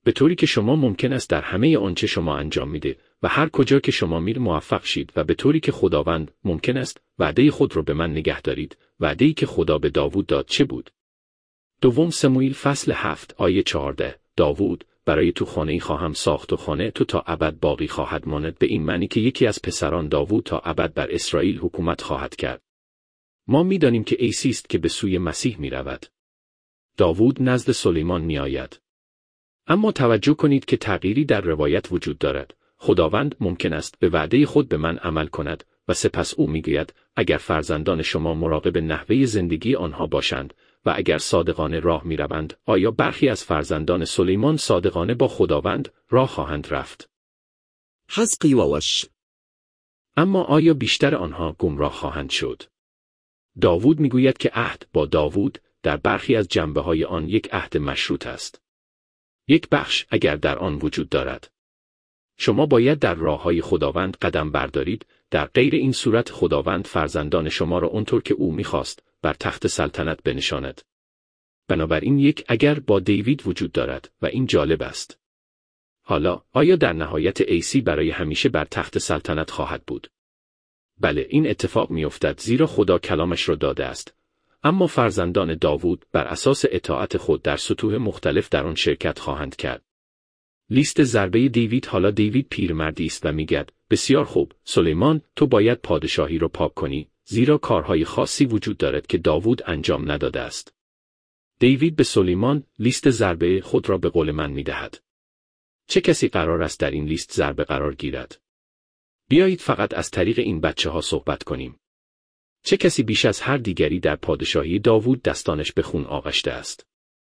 S1: به طوری که شما ممکن است در همه آنچه شما انجام میده و هر کجا که شما میره موفق شید و به طوری که خداوند ممکن است وعده خود رو به من نگه دارید. وعده‌ای که خدا به داوود داد چه بود؟ دوم سموئیل فصل 7 آیه 14. داوود: برای تو خانه‌ای خواهم ساخت و خانه تو تا ابد باقی خواهد ماند، به این معنی که یکی از پسران داوود تا ابد بر اسرائیل حکومت خواهد کرد. ما می‌دانیم که عیسی است که به سوی مسیح می‌رود. داوود نزد سلیمان می‌آید. اما توجه کنید که تغییری در روایت وجود دارد. خداوند ممکن است به وعده خود به من عمل کند و سپس او می‌گوید اگر فرزندان شما مراقب نحوه زندگی آنها باشند و اگر صادقانه راه می‌روند، آیا برخی از فرزندان سلیمان صادقانه با خداوند راه خواهند رفت؟
S2: حزقی و وش.
S1: اما آیا بیشتر آنها گمراه خواهند شد؟ داوود می‌گوید که عهد با داوود در برخی از جنبه‌های آن یک عهد مشروط است. یک بخش اگر در آن وجود دارد. شما باید در راه‌های خداوند قدم بردارید، در غیر این صورت خداوند فرزندان شما را اونطور که او می‌خواست بر تخت سلطنت بنشاند. بنابراین یک اگر با دیوید وجود دارد و این جالب است. حالا آیا در نهایت عیسی برای همیشه بر تخت سلطنت خواهد بود؟ بله، این اتفاق می‌افتد زیرا خدا کلامش را داده است. اما فرزندان داوود بر اساس اطاعت خود در سطوح مختلف در آن شرکت خواهند کرد. لیست ضربه دیوید. حالا دیوید پیرمردی است و میگوید بسیار خوب سلیمان، تو باید پادشاهی را پاک کنی، زیرا کارهای خاصی وجود دارد که داوود انجام نداده است. دیوید به سلیمان لیست ضربه خود را به قول من میدهد. چه کسی قرار است در این لیست ضربه قرار گیرد؟ بیایید فقط از طریق این بچه‌ها صحبت کنیم. چه کسی بیش از هر دیگری در پادشاهی داوود دستانش به خون آغشته است؟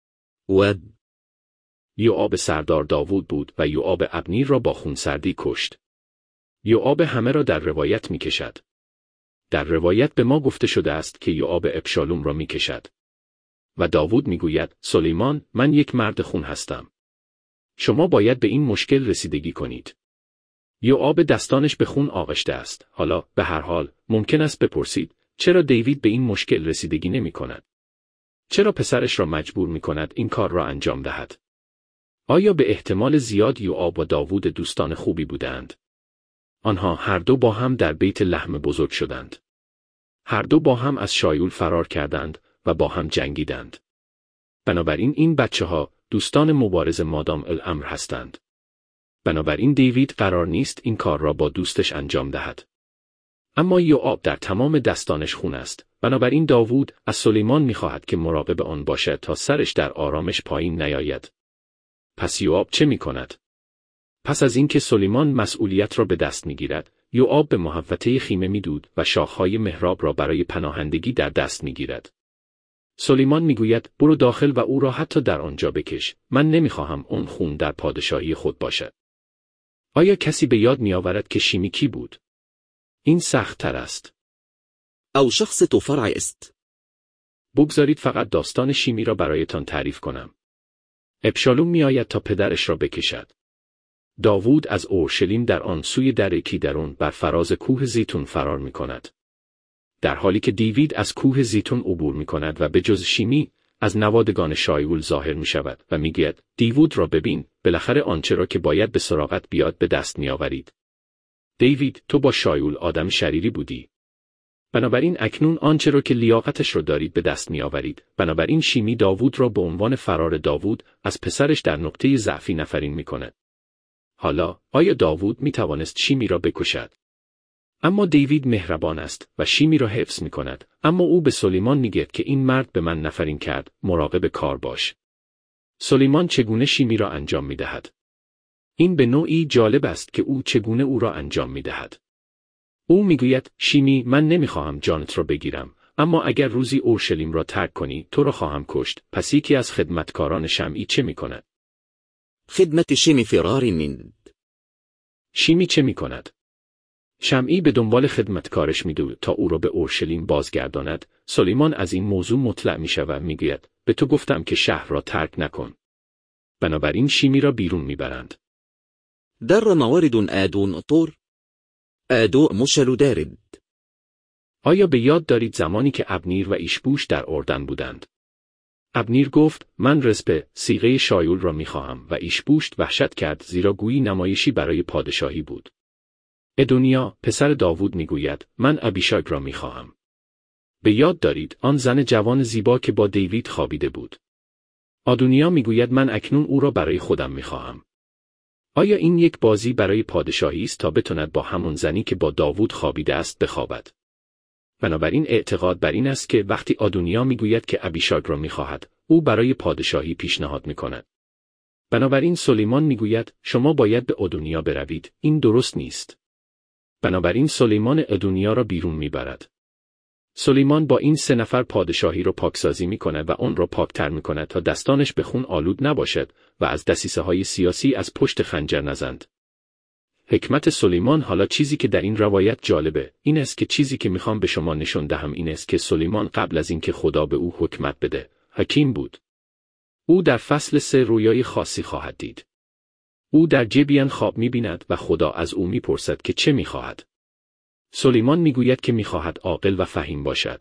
S1: یوآب سردار داوود بود و یوآب ابنیر را با خونسردی کشت. یوآب همه را در روایت می‌کشد. در روایت به ما گفته شده است که یوآب ابشالوم را می‌کشد. و داوود می‌گوید سلیمان، من یک مرد خون هستم. شما باید به این مشکل رسیدگی کنید. یوآب دستانش به خون آغشته است. حالا به هر حال ممکن است بپرسید چرا دیوید به این مشکل رسیدگی نمی‌کند؟ چرا پسرش را مجبور می‌کند این کار را انجام دهد؟ آیا به احتمال زیاد یوآب و داوود دوستان خوبی بودند؟ آنها هر دو با هم در بیت لحم بزرگ شدند. هر دو با هم از شایول فرار کردند و با هم جنگیدند. بنابراین این بچه‌ها دوستان مبارز مادام الامر هستند. بنابراین دیوید قرار نیست این کار را با دوستش انجام دهد. اما یوآب در تمام دستانش خون است. بنابراین داوود از سلیمان می‌خواهد که مراقب آن باشد تا سرش در آرامش پایین نیاید. پس یوآب چه می‌کند؟ پس از اینکه سلیمان مسئولیت را به دست می‌گیرد، یوآب به محوطه خیمه می‌دود و شاخه‌های محراب را برای پناهندگی در دست می‌گیرد. سلیمان می‌گوید برو داخل و او را حتی در آنجا بکش. من نمی‌خواهم اون خون در پادشاهی خود باشد. آیا کسی به یاد می‌آورد که شیمی کی بود؟ این سخت‌تر است.
S2: او شخص فرع است.
S1: بگذارید فقط داستان شیمی را برایتان تعریف کنم. ابشالوم می‌آید تا پدرش را بکشد. داوود از اورشلیم در آن سوی در کیدرون بر فراز کوه زیتون فرار می‌کند. در حالی که دیوید از کوه زیتون عبور می‌کند و به جز شیمی از نوادگان شایول ظاهر می‌شود و می‌گوید دیوید را ببین، بالاخره آنچه را که باید به سراغت بیاد به دست می‌آورید. دیوید، تو با شایول آدم شریری بودی. بنابراین اکنون آنچه را که لیاقتش را دارید به دست می‌آورید. بنابراین شیمی داوود را به عنوان فرار داوود از پسرش در نقطه ضعفی نفرین می‌کند. حالا آیا داوود می‌توانست شیمی را بکشد؟ اما دیوید مهربان است و شیمی را حفظ می‌کند. اما او به سلیمان می‌گوید که این مرد به من نفرین کرد، مراقب کار باش. سلیمان چگونه شیمی را انجام می‌دهد؟ این به نوعی جالب است که او چگونه او را انجام می‌دهد. او می‌گوید شیمی، من نمی‌خواهم جانت را بگیرم، اما اگر روزی اورشلیم را ترک کنی تو را خواهم کشت. پس یکی از خدمتکاران شمعی چه می‌کند؟
S2: خدمت شیمی فرار من.
S1: شیمی چه می‌کند؟ شمعی به دنبال خدمتکارش می‌دود تا او را به اورشلیم بازگرداند. سلیمان از این موضوع مطلع می‌شود، می‌گوید به تو گفتم که شهر را ترک نکن. بنابراین شیمی را بیرون می‌برند.
S2: در موارد آدون طور. آدو مشل دارد.
S1: آیا به یاد دارید زمانی که ابنیر و ایشبوش در اردن بودند؟ ابنیر گفت من رزپه صیغه شایول را می‌خواهم و ایشبوشت وحشت کرد زیرا گویی نمایشی برای پادشاهی بود. ادونیا پسر داوود میگوید من ابیشاگ را می‌خواهم. به یاد دارید آن زن جوان زیبا که با دیوید خوابیده بود. آدونیا میگوید من اکنون او را برای خودم می‌خواهم. آیا این یک بازی برای پادشاهی است تا بتواند با همون زنی که با داوود خوابیده است بخوابد؟ بنابراین اعتقاد بر این است که وقتی آدونیا میگوید که ابیشاگ را می‌خواهد، او برای پادشاهی پیشنهاد می‌کند. بنابراین سلیمان میگوید شما باید به آدونیا بروید، این درست نیست. بنابراین سلیمان آدونیا را بیرون میبرد. سلیمان با این 3 نفر پادشاهی را پاکسازی می‌کند و آن را پاکتر می‌کند تا دستانش به خون آلود نباشد و از دسیسه‌های سیاسی از پشت خنجر نزند. حکمت سلیمان. حالا چیزی که در این روایت جالبه این است که چیزی که میخوام به شما نشون دهم این است که سلیمان قبل از اینکه خدا به او حکمت بده حکیم بود. او در فصل 3 رویای خاصی خواهد دید. او در جبیان خواب می‌بیند و خدا از او می‌پرسد که چه می‌خواهد. سلیمان می‌گوید که می‌خواهد عاقل و فهیم باشد.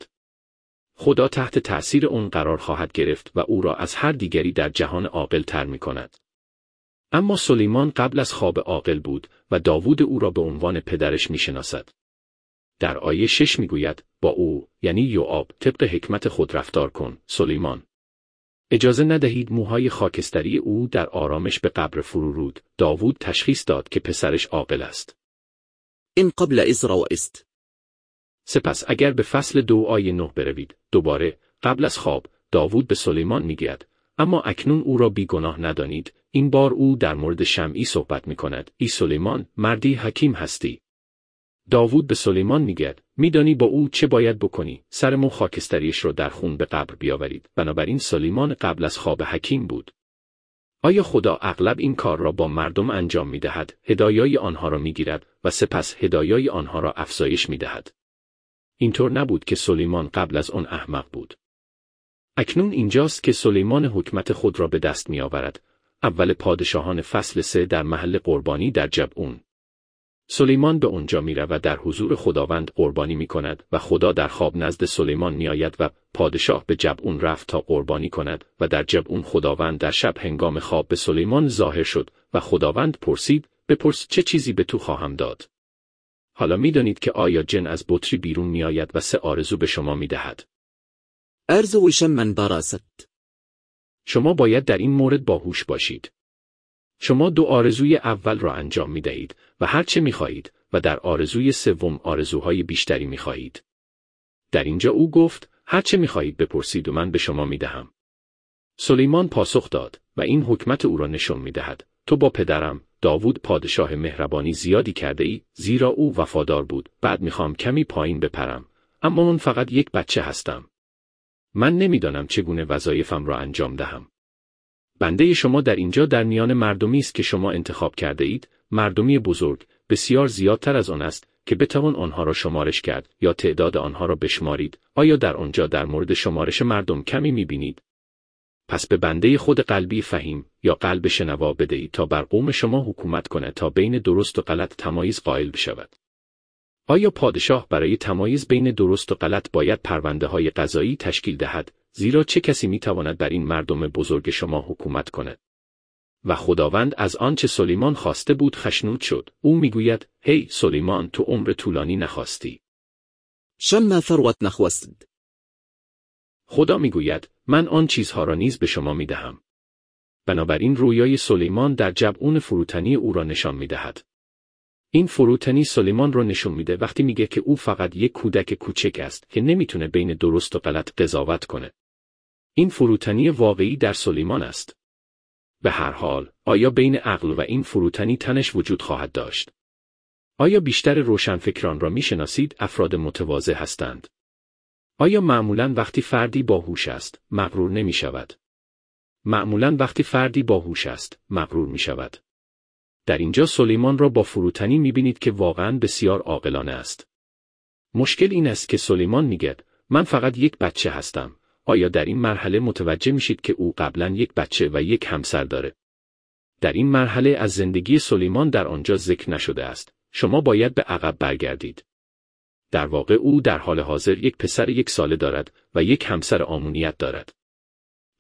S1: خدا تحت تأثیر اون قرار خواهد گرفت و او را از هر دیگری در جهان عاقل تر می‌کند. اما سلیمان قبل از خواب عاقل بود و داوود او را به عنوان پدرش می‌شناسد. در آیه 6 می‌گوید با او یعنی یوآب طبق حکمت خود رفتار کن سلیمان. اجازه ندهید موهای خاکستری او در آرامش به قبر فرو رود. داوود تشخیص داد که پسرش عاقل است.
S2: این قبل ازرا و است.
S1: سپس اگر به فصل 2 آیه 9 بروید، دوباره قبل از خواب داوود به سلیمان میگوید اما اکنون او را بیگناه ندانید. این بار او در مورد شمعی صحبت میکند. ای سلیمان مردی حکیم هستی. داوود به سلیمان میگوید میدانی با او چه باید بکنی؟ سر مو خاکستریش را در خون به قبر بیاورید. بنابراین سلیمان قبل از خواب حکیم بود. آیا خدا اغلب این کار را با مردم انجام میدهد؟ هدایای آنها را میگیرد و سپس هدایای آنها را افزایش میدهد. اینطور نبود که سلیمان قبل از آن احمق بود. اکنون اینجاست که سلیمان حکمت خود را به دست میآورد. اول پادشاهان فصل 3 در محل قربانی در جبعون. سلیمان به آنجا میرود و در حضور خداوند قربانی میکند و خدا در خواب نزد سلیمان میآید و پادشاه به جبعون رفت تا قربانی کند و در جبعون خداوند در شب هنگام خواب به سلیمان ظاهر شد و خداوند پرسید بپرس چه چیزی به تو خواهم داد. حالا میدانید که آیا جن از بطری بیرون میآید و 3 آرزو به شما میدهد.
S2: ارزو شمن براست.
S1: شما باید در این مورد باهوش باشید. شما 2 آرزوی اول را انجام می دهید و هر چه می خواهید و در آرزوی 3 آرزوهای بیشتری می خواهید. در اینجا او گفت هر چه می خواهید بپرسید و من به شما می دهم. سلیمان پاسخ داد و این حکمت او را نشون می دهد. تو با پدرم داوود پادشاه مهربانی زیادی کرده ای زیرا او وفادار بود. بعد می خواهم کمی پایین بپرم اما من فقط یک بچه هستم. من نمیدانم چگونه وظایفم را انجام دهم. بنده شما در اینجا در میان مردمی است که شما انتخاب کرده اید، مردمی بزرگ، بسیار زیادتر از آن است که بتوان آنها را شمارش کرد یا تعداد آنها را بشمارید. آیا در آنجا در مورد شمارش مردم کمی می‌بینید؟ پس به بنده خود قلبی فهیم یا قلب شنوا بدهید تا بر قوم شما حکومت کند تا بین درست و غلط تمایز قائل بشود. آیا پادشاه برای تمایز بین درست و غلط باید پرونده‌های قضایی تشکیل دهد؟ زیرا چه کسی میتواند بر این مردم بزرگ شما حکومت کند؟ و خداوند از آنچه سلیمان خواسته بود خشنود شد. او میگوید هی سلیمان تو عمر طولانی نخواستی.
S2: شما ثروت نخواست.
S1: خدا میگوید من آن چیزها را نیز به شما میدهم. بنابراین رویای سلیمان در جبعون فروتنی او را نشان میدهد. این فروتنی سلیمان را نشون میده وقتی میگه که او فقط یک کودک کوچک است که نمیتونه بین درست و غلط قضاوت کنه. این فروتنی واقعی در سلیمان است. به هر حال، آیا بین عقل و این فروتنی تنش وجود خواهد داشت؟ آیا بیشتر روشنفکران را میشناسید افراد متواضع هستند؟ آیا معمولاً وقتی فردی باهوش است، مغرور نمیشود؟ معمولاً وقتی فردی باهوش است، مغرور میشود. در اینجا سلیمان را با فروتنی میبینید که واقعاً بسیار عاقلانه است. مشکل این است که سلیمان میگه من فقط یک بچه هستم. آیا در این مرحله متوجه میشید که او قبلاً یک بچه و یک همسر داره؟ در این مرحله از زندگی سلیمان در آنجا ذکر نشده است. شما باید به عقب برگردید. در واقع او در حال حاضر یک پسر 1 ساله دارد و یک همسر آمونیت دارد.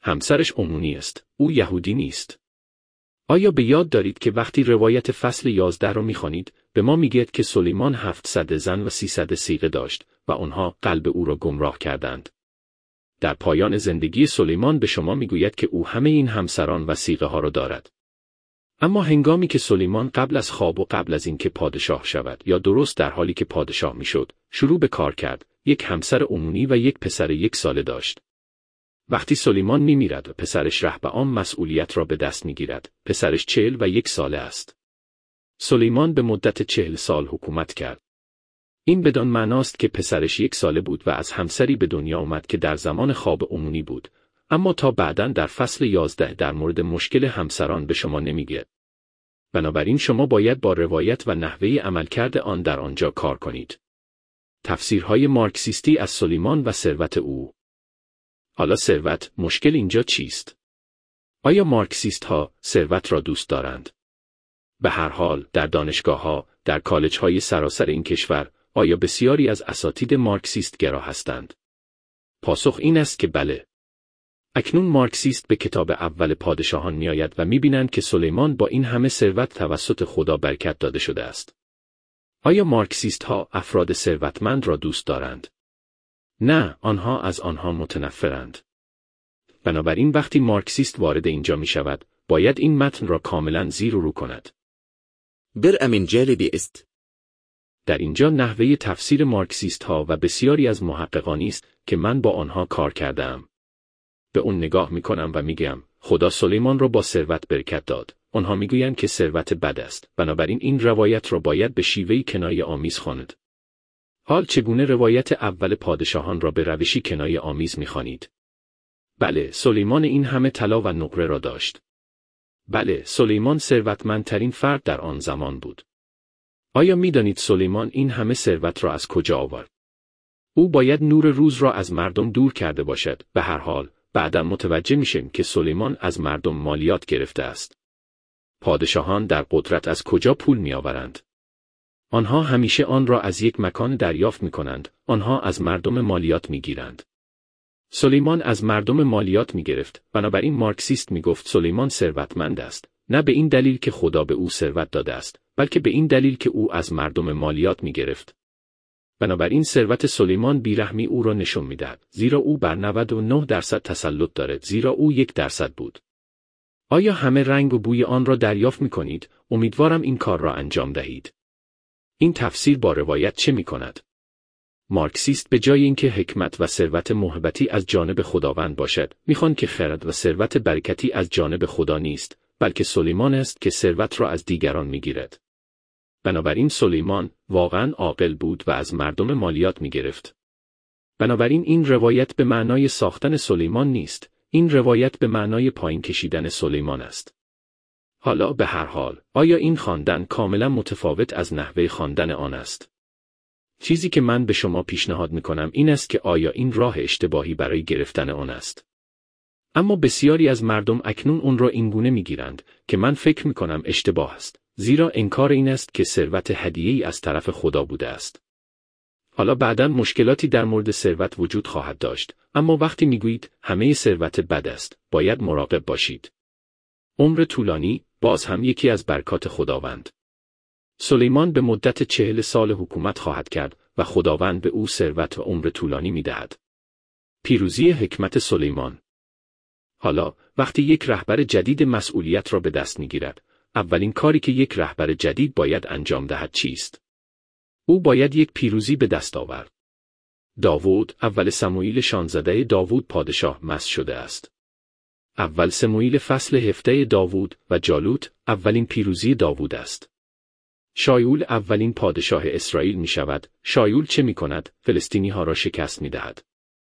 S1: همسرش امونی است. او یهودی نیست. آیا به یاد دارید که وقتی روایت فصل 11 را می‌خوانید، به ما میگید که سلیمان 700 زن و 300 صیغه داشت و آنها قلب او را گمراه کردند. در پایان زندگی سلیمان به شما میگوید که او همه این همسران و صیغه ها را دارد. اما هنگامی که سلیمان قبل از خواب و قبل از اینکه پادشاه شود یا درست در حالی که پادشاه میشد، شروع به کار کرد، یک همسر امونی و یک پسر 1 ساله داشت. وقتی سلیمان میمیرد و پسرش رهبعام مسئولیت را به دست میگیرد، پسرش 41 ساله است. سلیمان به مدت 40 سال حکومت کرد. این بدان معناست که پسرش 1 ساله بود و از همسری به دنیا آمد که در زمان خواب امونی بود، اما تا بعداً در فصل 11 در مورد مشکل همسران به شما نمیگه. بنابراین شما باید با روایت و نحوه عملکرد آن در آنجا کار کنید. تفسیرهای مارکسیستی از سلیمان و ثروت او. حالا ثروت، مشکل اینجا چیست؟ آیا مارکسیست ها ثروت را دوست دارند؟ به هر حال در دانشگاه ها، در کالج های سراسر این کشور، آیا بسیاری از اساتید مارکسیست گرا هستند؟ پاسخ این است که بله. اکنون مارکسیست به کتاب اول پادشاهان میآید و میبینند که سلیمان با این همه ثروت توسط خدا برکت داده شده است. آیا مارکسیست ها افراد ثروتمند را دوست دارند؟ نه، آنها از آنها متنفرند. بنابراین وقتی مارکسیست وارد اینجا می شود، باید این متن را کاملا زیر و رو کند.
S2: برأ من جالبی است.
S1: در اینجا نحوه تفسیر مارکسیست ها و بسیاری از محققانی است که من با آنها کار کردم. به اون نگاه می کنم و می گم خدا سلیمان را با ثروت برکت داد. آنها می گویند که ثروت بد است. بنابراین این روایت را باید به شیوهی کنایه آمیز خواند. حال چگونه روایت اول پادشاهان را به روشی کنایه آمیز می خوانید؟ بله، سلیمان این همه طلا و نقره را داشت. بله، سلیمان ثروتمندترین فرد در آن زمان بود. آیا می دانید سلیمان این همه ثروت را از کجا آورد؟ او باید نور روز را از مردم دور کرده باشد. به هر حال، بعدا متوجه میشیم که سلیمان از مردم مالیات گرفته است. پادشاهان در قدرت از کجا پول می آورند؟ آنها همیشه آن را از یک مکان دریافت می کنند. آنها از مردم مالیات می گیرند. سلیمان از مردم مالیات می گرفت. بنابراین مارکسیست می گفت سلیمان ثروتمند است. نه به این دلیل که خدا به او ثروت داده است، بلکه به این دلیل که او از مردم مالیات می گرفت. بنابراین ثروت سلیمان بیرحمی او را نشون می‌دهد، زیرا او بر 99% تسلط دارد، زیرا او 1% بود. آیا همه رنگ و بوی آن را دریافت می‌کنید؟ امیدوارم این کار را انجام دهید. این تفسیر با روایت چه می‌کند؟ مارکسیست به جای اینکه حکمت و ثروت موهبتی از جانب خداوند باشد، می‌خواند که خرد و ثروت برکتی از جانب خدا نیست، بلکه سلیمان است که ثروت را از دیگران می‌گیرد. بنابراین سلیمان واقعاً عاقل بود و از مردم مالیات می گرفت. بنابراین این روایت به معنای ساختن سلیمان نیست، این روایت به معنای پایین کشیدن سلیمان است. حالا به هر حال، آیا این خواندن کاملا متفاوت از نحوه خواندن آن است؟ چیزی که من به شما پیشنهاد می کنم این است که آیا این راه اشتباهی برای گرفتن آن است؟ اما بسیاری از مردم اکنون اون را اینگونه می گیرند که من فکر می کنم اشتباه است. زیرا انکار این است که ثروت هدیه‌ای از طرف خدا بوده است. حالا بعداً مشکلاتی در مورد ثروت وجود خواهد داشت، اما وقتی میگویید همه ثروت بد است، باید مراقب باشید. عمر طولانی باز هم یکی از برکات خداوند. سلیمان به مدت 40 سال حکومت خواهد کرد و خداوند به او ثروت و عمر طولانی میدهد. پیروزی حکمت سلیمان. حالا وقتی یک رهبر جدید مسئولیت را به دست میگیرد، اولین کاری که یک رهبر جدید باید انجام دهد چیست؟ او باید یک پیروزی به دست آورد. داوود، اول سموئیل 16 داوود پادشاه مسح شده است. اول سموئیل فصل 17 داوود و جالوت اولین پیروزی داوود است. شایول اولین پادشاه اسرائیل می شود. شایول چه می کند؟ فلسطینی ها را شکست می دهد.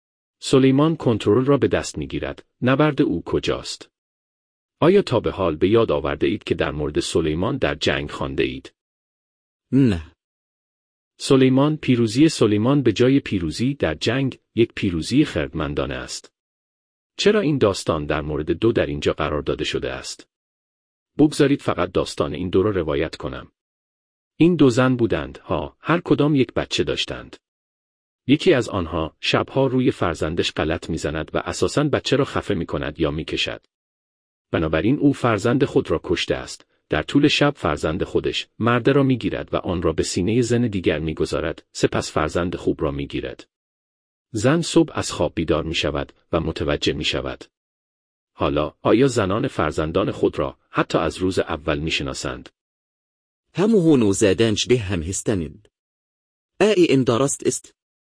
S1: سلیمان کنترل را به دست می گیرد. نبرد او کجاست؟ آیا تا به حال به یاد آورده اید که در مورد سلیمان در جنگ خوانده اید؟
S2: نه.
S1: پیروزی سلیمان به جای پیروزی در جنگ، یک پیروزی خردمندانه است. چرا این داستان در مورد 2 در اینجا قرار داده شده است؟ بگذارید فقط داستان این 2 را روایت کنم. این 2 زن بودند، هر کدام یک بچه داشتند. یکی از آنها شبها روی فرزندش غلط می‌زند و اساساً بچه را خفه می‌کند یا می‌کشد. بنابراین او فرزند خود را کشته است. در طول شب فرزند خودش مرد را می‌گیرد و آن را به سینه زن دیگر می‌گذارد، سپس فرزند خوب را می‌گیرد. زن صبح از خواب بیدار می‌شود و متوجه می‌شود. حالا آیا زنان فرزندان خود را حتی از روز اول می‌شناسند؟
S2: همه نوزادان شبیه هم هستند. این درست است؟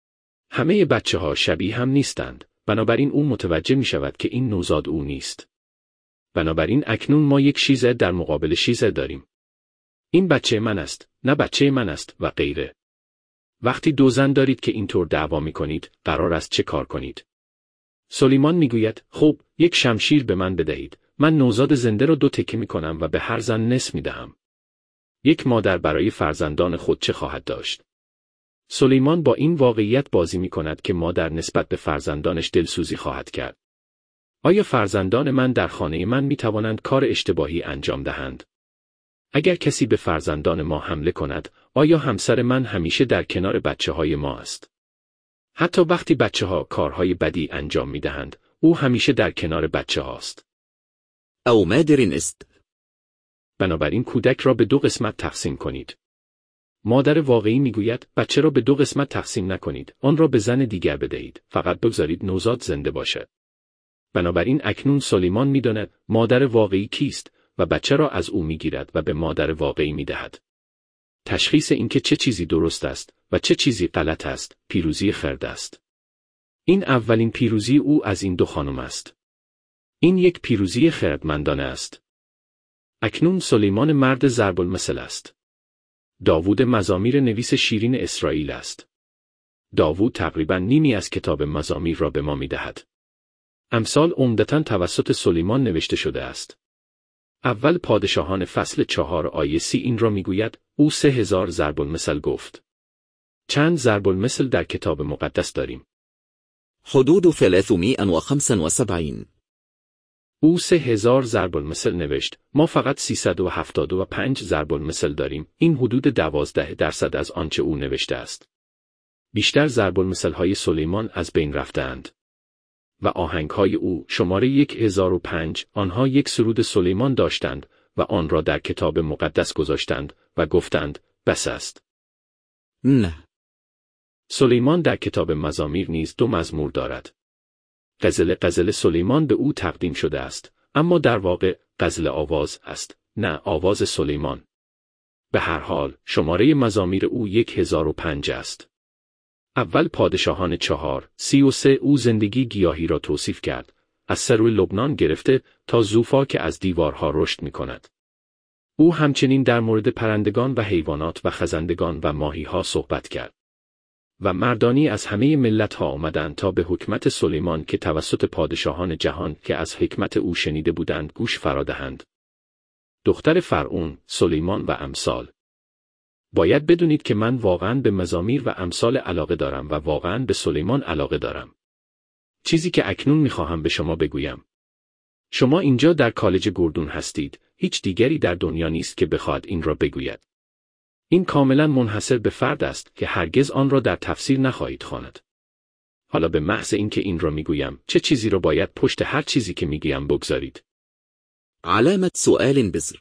S1: همه بچه‌ها شبیه هم نیستند. بنابراین او متوجه می‌شود که این نوزاد او نیست. بنابراین اکنون ما یک شیزه در مقابل شیزه داریم. این بچه من است، نه بچه من است و غیره. وقتی دو زن دارید که اینطور دعوا می‌کنید، قرار است چه کار کنید؟ سلیمان میگوید خب، یک شمشیر به من بدهید. من نوزاد زنده را 2 تکه می‌کنم و به هر زن نصف می‌دهم. یک مادر برای فرزندان خود چه خواهد داشت؟ سلیمان با این واقعیت بازی می‌کند که مادر نسبت به فرزندانش دلسوزی خواهد کرد. آیا فرزندان من در خانه من می‌توانند کار اشتباهی انجام دهند؟ اگر کسی به فرزندان ما حمله کند، آیا همسر من همیشه در کنار بچه‌های ما است؟ حتی وقتی بچه‌ها کارهای بدی انجام می‌دهند، او همیشه در کنار بچه‌هاست.
S2: او مادر است.
S1: بنابراین کودک را به 2 قسمت تقسیم کنید. مادر واقعی میگوید بچه را به 2 قسمت تقسیم نکنید، آن را به زن دیگر بدهید، فقط بگذارید نوزاد زنده باشد. بنابراین اکنون سلیمان می‌داند مادر واقعی کیست و بچه را از او می‌گیرد و به مادر واقعی می‌دهد. تشخیص اینکه چه چیزی درست است و چه چیزی غلط است، پیروزی خرد است. این اولین پیروزی او از این 2 خانم است. این یک پیروزی خردمندانه است. اکنون سلیمان مرد ضرب المثل است. داوود مزامیر نویس شیرین اسرائیل است. داوود تقریباً نیمی از کتاب مزامیر را به ما می‌دهد. امثال عمدتاً توسط سلیمان نوشته شده است. اول پادشاهان فصل 4 آیه 30 این را میگوید، او 3000 ضرب المثل گفت. چند ضرب المثل در کتاب مقدس داریم؟
S2: حدود 375.
S1: او 3000 ضرب المثل نوشت، ما فقط 375 ضرب المثل داریم، این حدود 12% از آنچه او نوشته است. بیشتر ضرب المثل‌های سلیمان از بین رفتند. و آهنگ‌های او شماره 1005 آنها یک سرود سلیمان داشتند و آن را در کتاب مقدس گذاشتند و گفتند بس است.
S2: نه.
S1: سلیمان در کتاب مزامیر نیز 2 مزمور دارد. غزل سلیمان به او تقدیم شده است، اما در واقع غزل آواز است، نه آواز سلیمان. به هر حال شماره مزامیر او 1005 است. اول پادشاهان 4:33 او زندگی گیاهی را توصیف کرد، از سرو لبنان گرفته تا زوفا که از دیوارها رشد می کند. او همچنین در مورد پرندگان و حیوانات و خزندگان و ماهی‌ها صحبت کرد. و مردانی از همه ملت‌ها آمدند تا به حکمت سلیمان که توسط پادشاهان جهان که از حکمت او شنیده بودند گوش فرادهند. دختر فرعون، سلیمان و امثال. باید بدونید که من واقعاً به مزامیر و امثال علاقه دارم و واقعاً به سلیمان علاقه دارم. چیزی که اکنون می‌خواهم به شما بگویم. شما اینجا در کالج گوردون هستید، هیچ دیگری در دنیا نیست که بخواهد این را بگوید. این کاملاً منحصر به فرد است که هرگز آن را در تفسیر نخواهید خواند. حالا به محض اینکه این را میگویم، چه چیزی را باید پشت هر چیزی که میگویم بگذارید؟
S2: علامت سؤال بزر.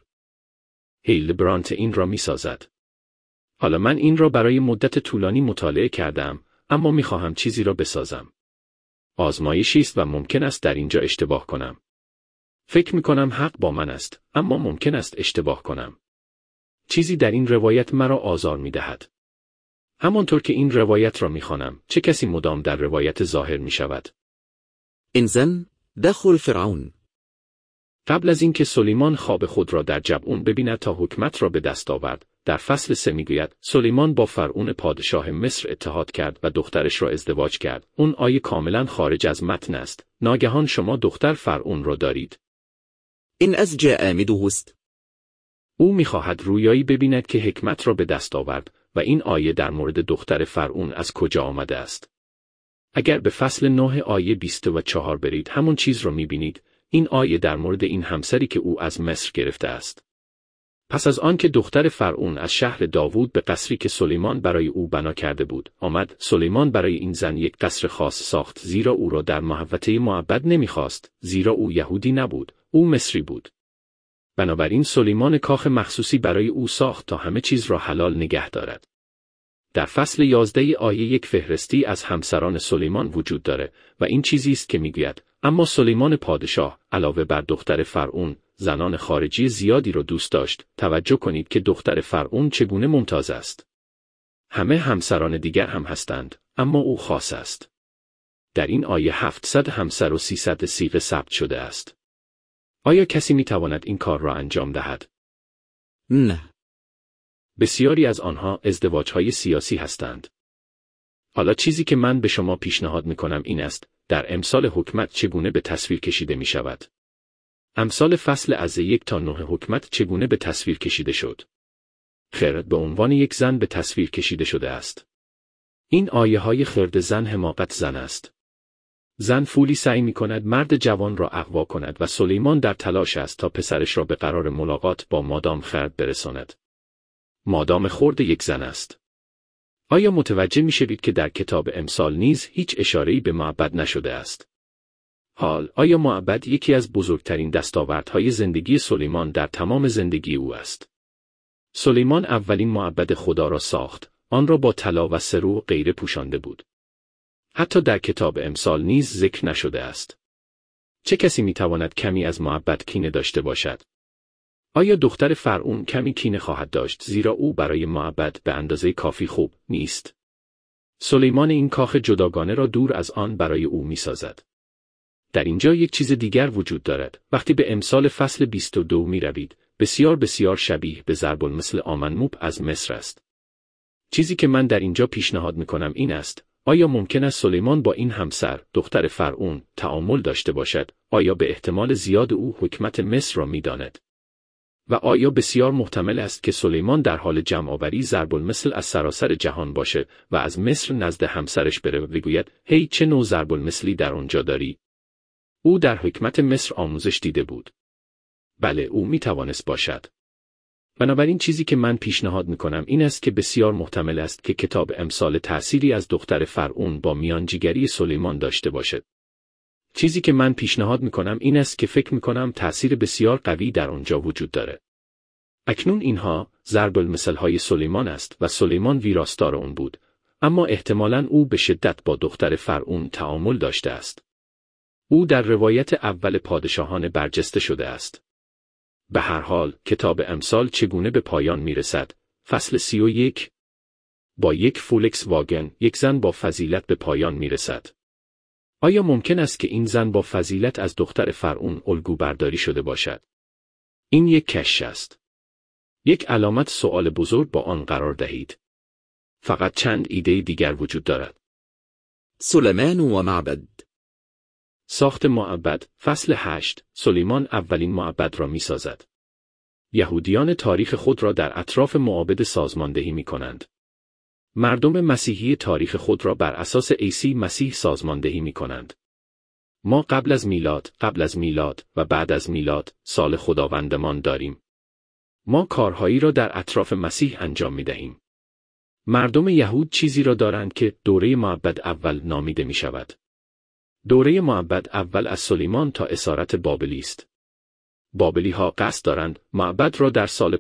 S1: هیل برانت این را میسازد. حالا من این را برای مدت طولانی مطالعه کردم، اما میخواهم چیزی را بسازم. آزمایشی است و ممکن است در اینجا اشتباه کنم. فکر میکنم حق با من است، اما ممکن است اشتباه کنم. چیزی در این روایت مرا آزار میدهد. همانطور که این روایت را میخوانم، چه کسی مدام در روایت ظاهر میشود؟
S2: انزن دخل فرعون.
S1: قبل از اینکه سلیمان خواب خود را در جبعون ببیند تا حکمت را به دست آورد، در فصل 3 میگوید سلیمان با فرعون پادشاه مصر اتحاد کرد و دخترش را ازدواج کرد. اون آیه کاملا خارج از متن است. ناگهان شما دختر فرعون را دارید.
S2: این از جاء آمده است.
S1: او میخواهد رویایی ببیند که حکمت را به دست آورد و این آیه در مورد دختر فرعون از کجا آمده است. اگر به فصل 9 آیه 24 برید همون چیز را میبینید. این آیه در مورد این همسری که او از مصر گرفته است. پس از آنکه دختر فرعون از شهر داوود به قصری که سلیمان برای او بنا کرده بود آمد، سلیمان برای این زن یک قصر خاص ساخت، زیرا او را در محوطه معبد نمیخواست، زیرا او یهودی نبود، او مصری بود. بنابراین سلیمان کاخ مخصوصی برای او ساخت تا همه چیز را حلال نگه دارد. در فصل 11 آیه 1 فهرستی از همسران سلیمان وجود داره و این چیزی است که میگوید: اما سلیمان پادشاه علاوه بر دختر فرعون زنان خارجی زیادی را دوست داشت. توجه کنید که دختر فرعون چگونه ممتاز است. همه همسران دیگر هم هستند، اما او خاص است. در این آیه 700 همسر و 300 صیغه ثبت شده است. آیا کسی میتواند این کار را انجام دهد؟
S2: نه.
S1: بسیاری از آنها ازدواج‌های سیاسی هستند. حالا چیزی که من به شما پیشنهاد می‌کنم این است: در امثال حکمت چگونه به تصویر کشیده می‌شود؟ امثال فصل از 1 تا 9 حکمت چگونه به تصویر کشیده شد؟ خرد به عنوان یک زن به تصویر کشیده شده است. این آیه‌های خرد زن حماقت زن است. زن فولی سعی می‌کند مرد جوان را اغوا کند و سلیمان در تلاش است تا پسرش را به قرار ملاقات با مادام خرد برساند. مادام خرد یک زن است. آیا متوجه می‌شوید که در کتاب امثال نیز هیچ اشاره‌ای به معبد نشده است؟ حال آیا معبد یکی از بزرگترین دستاوردهای زندگی سلیمان در تمام زندگی او است؟ سلیمان اولین معبد خدا را ساخت، آن را با طلا و سرو و غیره پوشانده بود. حتی در کتاب امثال نیز ذکر نشده است. چه کسی می‌تواند کمی از معبد کینه داشته باشد؟ آیا دختر فرعون کمی کینه خواهد داشت زیرا او برای معبد به اندازه کافی خوب نیست؟ سلیمان این کاخ جداگانه را دور از آن برای او می‌سازد. در اینجا یک چیز دیگر وجود دارد. وقتی به امثال فصل 22 می‌روید، بسیار بسیار شبیه به ضرب المثل آمنموب از مصر است. چیزی که من در اینجا پیشنهاد می‌کنم این است: آیا ممکن است سلیمان با این همسر، دختر فرعون، تعامل داشته باشد؟ آیا به احتمال زیاد او حکمت مصر را می‌داند؟ و آیا بسیار محتمل است که سلیمان در حال جمع‌آوری ضرب المثل از سراسر جهان باشه و از مصر نزد همسرش بره و بگوید: هی چه نوع ضرب المثلی در آنجا داری؟ او در حکمت مصر آموزش دیده بود. بله، او میتوانست باشد. بنابراین چیزی که من پیشنهاد میکنم این است که بسیار محتمل است که کتاب امثال تأثیری از دختر فرعون با میانجیگری سلیمان داشته باشد. چیزی که من پیشنهاد میکنم این است که فکر میکنم تأثیر بسیار قوی در آنجا وجود داره. اکنون اینها ضرب المثل‌های سلیمان است و سلیمان ویراستار اون بود، اما احتمالاً او به شدت با دختر فرعون تعامل داشته است. او در روایت اول پادشاهان برجسته شده است. به هر حال کتاب امثال چگونه به پایان میرسد؟ فصل 31 با یک فولکس واگن، یک زن با فضیلت به پایان میرسد. آیا ممکن است که این زن با فضیلت از دختر فرعون الگو برداری شده باشد؟ این یک کشف است. یک علامت سوال بزرگ با آن قرار دهید. فقط چند ایده دیگر وجود دارد.
S2: سلیمان و معبد.
S1: ساخت معبد. فصل 8 سلیمان اولین معبد را می سازد. یهودیان تاریخ خود را در اطراف معابد سازماندهی می کنند. مردم مسیحی تاریخ خود را بر اساس عیسی مسیح سازماندهی می کنند. ما قبل از میلاد و بعد از میلاد سال خداوندمان داریم. ما کارهایی را در اطراف مسیح انجام می دهیم. مردم یهود چیزی را دارند که دوره معبد اول نامیده می شود. دوره معبد اول از سلیمان تا اسارت بابلی است. بابلی ها قصد دارند معبد را در سال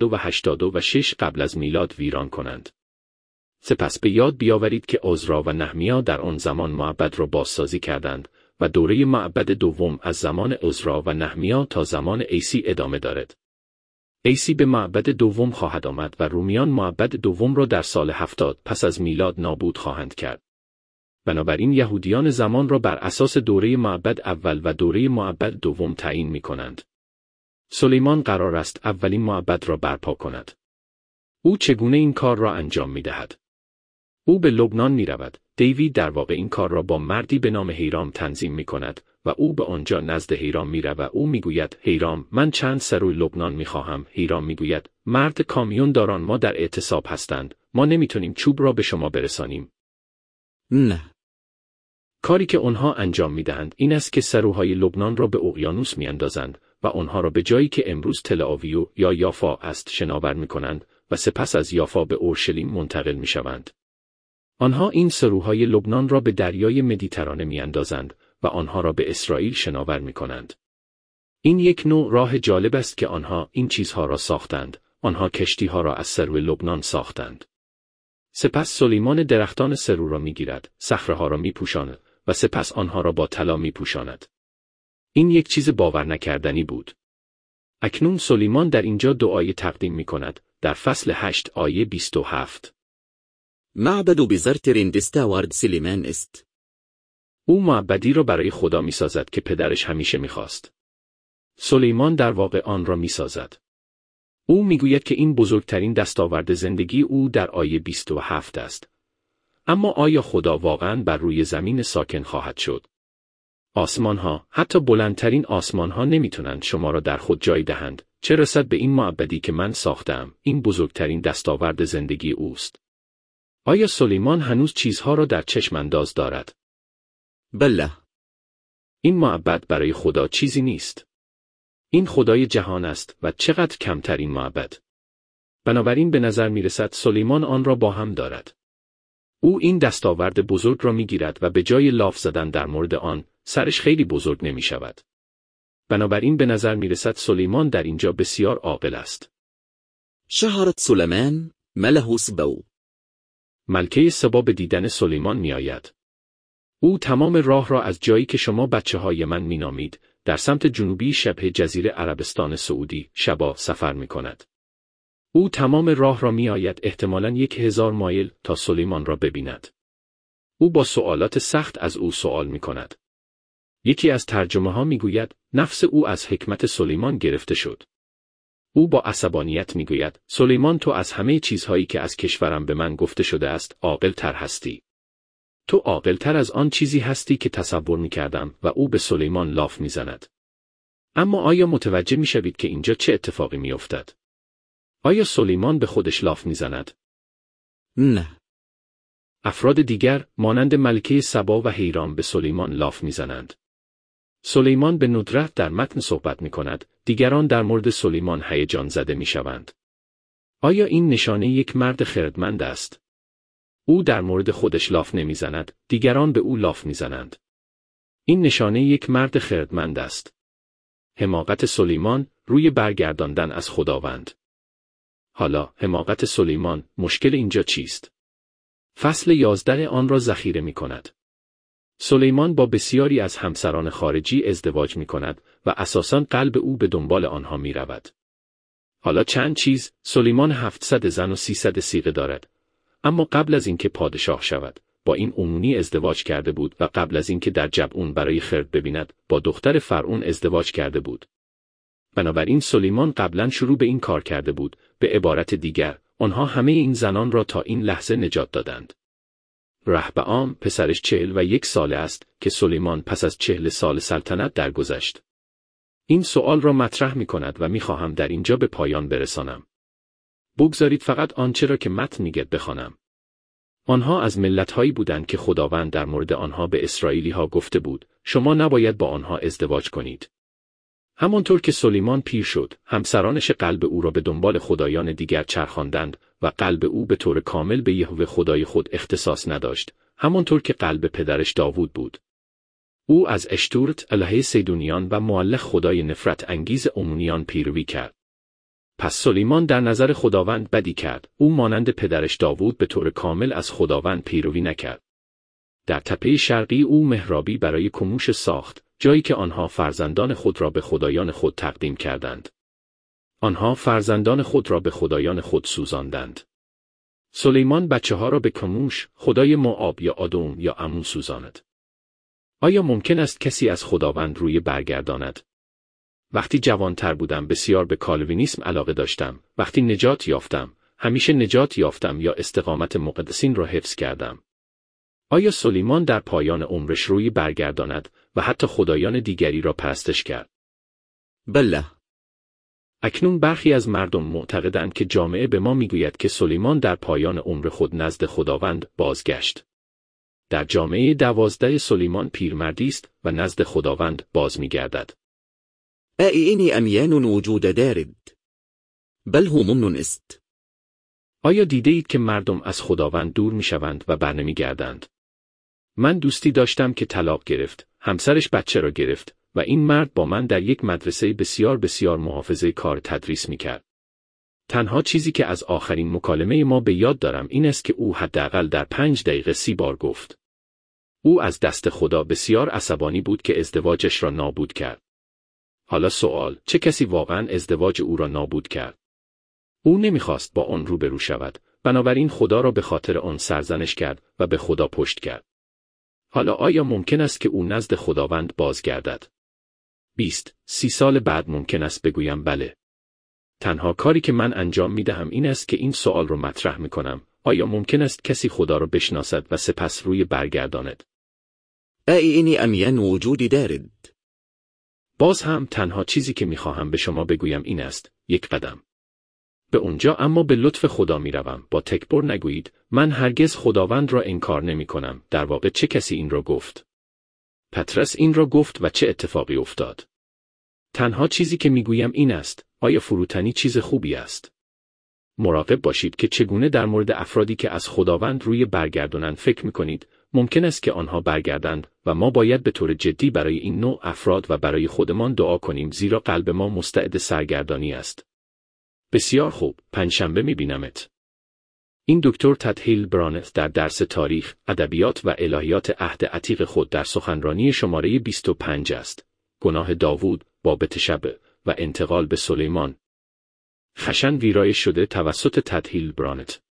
S1: 586 قبل از میلاد ویران کنند. سپس به یاد بیاورید که عزرا و نحمیا در آن زمان معبد را بازسازی کردند و دوره معبد دوم از زمان عزرا و نحمیا تا زمان عیسی ادامه دارد. عیسی به معبد دوم خواهد آمد و رومیان معبد دوم را در سال 70 پس از میلاد نابود خواهند کرد. بنابراین یهودیان زمان را بر اساس دوره معبد اول و دوره معبد دوم تعیین می کنند. سلیمان قرار است اولین معبد را برپا کند. او چگونه این کار را انجام می دهد؟ او به لبنان می رود. دیوید در واقع این کار را با مردی به نام هیرام تنظیم می کند و او به آنجا نزد هیرام می رود و او می گوید: هیرام، من چند سروی لبنان می خواهم. هیرام می گوید: مرد کامیون داران ما در اعتصاب هستند. ما نمیتونیم چوب را به شما برسانیم.
S2: نه.
S1: کاری که آنها انجام می‌دهند این است که سروهای لبنان را به اقیانوس می‌اندازند و آنها را به جایی که امروز تل آویو یا یافا است شناور می‌کنند و سپس از یافا به اورشلیم منتقل می‌شوند. آنها این سروهای لبنان را به دریای مدیترانه می‌اندازند و آنها را به اسرائیل شناور می‌کنند. این یک نوع راه جالب است که آنها این چیزها را ساختند. آنها کشتی‌ها را از سرو لبنان ساختند. سپس سلیمان درختان سرو را می‌گیرد، صخره‌ها را می‌پوشاند و سپس آنها را با طلا می‌پوشاند. این یک چیز باور نکردنی بود. اکنون سلیمان در اینجا دعای تقدیم می‌کند در فصل 8 آیه 27.
S2: معبد بزرتر دستاورد سلیمان است.
S1: او معبدی را برای خدا می‌سازد که پدرش همیشه می‌خواست. سلیمان در واقع آن را می‌سازد. او می‌گوید که این بزرگترین دستاورد زندگی او در آیه 27 است. اما آیا خدا واقعاً بر روی زمین ساکن خواهد شد؟ آسمان‌ها، حتی بلندترین آسمان‌ها نمی‌توانند شما را در خود جای دهند، چه رسد به این معبدی که من ساختم. این بزرگترین دستاورد زندگی اوست. آیا سلیمان هنوز چیزها را در چشم انداز دارد؟
S2: بله.
S1: این معبد برای خدا چیزی نیست. این خدای جهان است و چقدر کمتر این معبد. بنابراین به نظر می‌رسد سلیمان آن را با هم دارد. او این دستاورد بزرگ را می‌گیرد و به جای لاف زدن در مورد آن، سرش خیلی بزرگ نمی‌شود. بنابراین به نظر می‌رسد سلیمان در اینجا بسیار عاقل است.
S2: شهرت سلیمان مله سبو.
S1: ملکه سبا به دیدن سلیمان می‌آید. او تمام راه را از جایی که شما بچه‌های من می‌نامید، در سمت جنوبی شبه جزیره عربستان سعودی، شبا سفر می‌کند. او تمام راه را می‌آید احتمالاً 1000 مایل تا سلیمان را ببیند. او با سوالات سخت از او سوال می‌کند. یکی از ترجمه‌ها می‌گوید نفس او از حکمت سلیمان گرفته شد. او با عصبانیت می‌گوید سلیمان تو از همه چیزهایی که از کشورم به من گفته شده است عاقل‌تر هستی. تو عاقل‌تر از آن چیزی هستی که تصور می‌کردم و او به سلیمان لاف می‌زند. اما آیا متوجه می‌شوید که اینجا چه اتفاقی می‌افتد؟ آیا سلیمان به خودش لاف می‌زند؟
S2: نه.
S1: افراد دیگر مانند ملکه سبا و هیرام به سلیمان لاف می‌زنند. سلیمان به ندرت در متن صحبت می‌کند، دیگران در مورد سلیمان هیجان زده می‌شوند. آیا این نشانه یک مرد خردمند است؟ او در مورد خودش لاف نمی‌زند، دیگران به او لاف می‌زنند. این نشانه یک مرد خردمند است. حماقت سلیمان روی برگرداندن از خداوند. حالا حماقت سلیمان، مشکل اینجا چیست؟ فصل 11 آن را ذخیره می‌کند. سلیمان با بسیاری از همسران خارجی ازدواج می‌کند و اساساً قلب او به دنبال آنها می‌رود. حالا چند چیز، سلیمان 700 زن و 300 صیغه دارد. اما قبل از اینکه پادشاه شود، با این امونی ازدواج کرده بود و قبل از اینکه در جبعون برای خرد ببیند، با دختر فرعون ازدواج کرده بود. بنابراین سلیمان قبلاً شروع به این کار کرده بود. به عبارت دیگر، آنها همه این زنان را تا این لحظه نجات دادند. رهبعام پسرش 41 ساله است که سلیمان پس از 40 سال سلطنت درگذشت. این سوال را مطرح می‌کند و می‌خواهم در اینجا به پایان برسانم. بگذارید فقط آنچه را که متن می‌گوید بخوانم. آنها از ملت‌هایی بودند که خداوند در مورد آنها به اسرائیلی‌ها گفته بود، شما نباید با آنها ازدواج کنید. همانطور که سلیمان پیر شد، همسرانش قلب او را به دنبال خدایان دیگر چرخاندند و قلب او به طور کامل به یهوه خدای خود اختصاص نداشت، همانطور که قلب پدرش داوود بود. او از اشتورت الهه سیدونیان و مولخ خدای نفرت انگیز امونیان پیروی کرد. پس سلیمان در نظر خداوند بدی کرد. او مانند پدرش داوود به طور کامل از خداوند پیروی نکرد. در تپه شرقی او محرابی برای کموش ساخت، جایی که آنها فرزندان خود را به خدایان خود تقدیم کردند. آنها فرزندان خود را به خدایان خود سوزاندند. سلیمان بچه‌ها را به کموش، خدای موآب یا آدوم یا عمون سوزاند. آیا ممکن است کسی از خداوند روی برگرداند؟ وقتی جوانتر بودم بسیار به کالوینیسم علاقه داشتم. وقتی نجات یافتم، همیشه نجات یافتم یا استقامت مقدسین را حفظ کردم. آیا سلیمان در پایان عمرش روی برگرداند و حتی خدایان دیگری را پرستش کرد؟
S2: بله.
S1: اکنون برخی از مردم معتقدند که جامعه به ما میگوید که سلیمان در پایان عمر خود نزد خداوند بازگشت. در جامعه 12 سلیمان پیرمردی است و نزد خداوند باز میگردد.
S2: آئینی امیان وجود دارد. بل هو ممنون است.
S1: آیا دیده اید که مردم از خداوند دور می شوند و برنمی گردند؟ من دوستی داشتم که طلاق گرفت، همسرش بچه را گرفت و این مرد با من در یک مدرسه بسیار محافظه کار تدریس می کرد. تنها چیزی که از آخرین مکالمه ما به یاد دارم این است که او حداقل در 5 دقیقه 30 بار گفت. او از دست خدا بسیار عصبانی بود که ازدواجش را نابود کرد. حالا سوال، چه کسی واقعا ازدواج او را نابود کرد؟ او نمیخواست با آن روبرو شود، بنابراین خدا را به خاطر آن سرزنش کرد و به خدا پشت کرد. حالا آیا ممکن است که او نزد خداوند بازگردد؟ 20-30 سال بعد ممکن است بگویم بله. تنها کاری که من انجام میدهم این است که این سوال رو مطرح میکنم: آیا ممکن است کسی خدا را بشناسد و سپس روی برگرداند؟
S2: آئینی امیان وجود دارد.
S1: باز هم تنها چیزی که میخواهم به شما بگویم این است: یک قدم به اونجا، اما به لطف خدا میروم. با تکبر نگویید من هرگز خداوند را انکار نمی کنم. در واقع چه کسی این را گفت؟ پترس این را گفت و چه اتفاقی افتاد؟ تنها چیزی که میگویم این است: آیا فروتنی چیز خوبی است؟ مراقب باشید که چگونه در مورد افرادی که از خداوند روی برگردانند فکر میکنید. ممکن است که آنها برگردند و ما باید به طور جدی برای این نوع افراد و برای خودمان دعا کنیم، زیرا قلب ما مستعد سرگردانی است. بسیار خوب، پنجشنبه میبینمت. این دکتر تد هیل برانت در درس تاریخ، ادبیات و الهیات عهد عتیق خود در سخنرانی شماره 25 است. گناه داوود، باب تشبع و انتقال به سلیمان. خشن ویرایش شده توسط تد هیل برانت.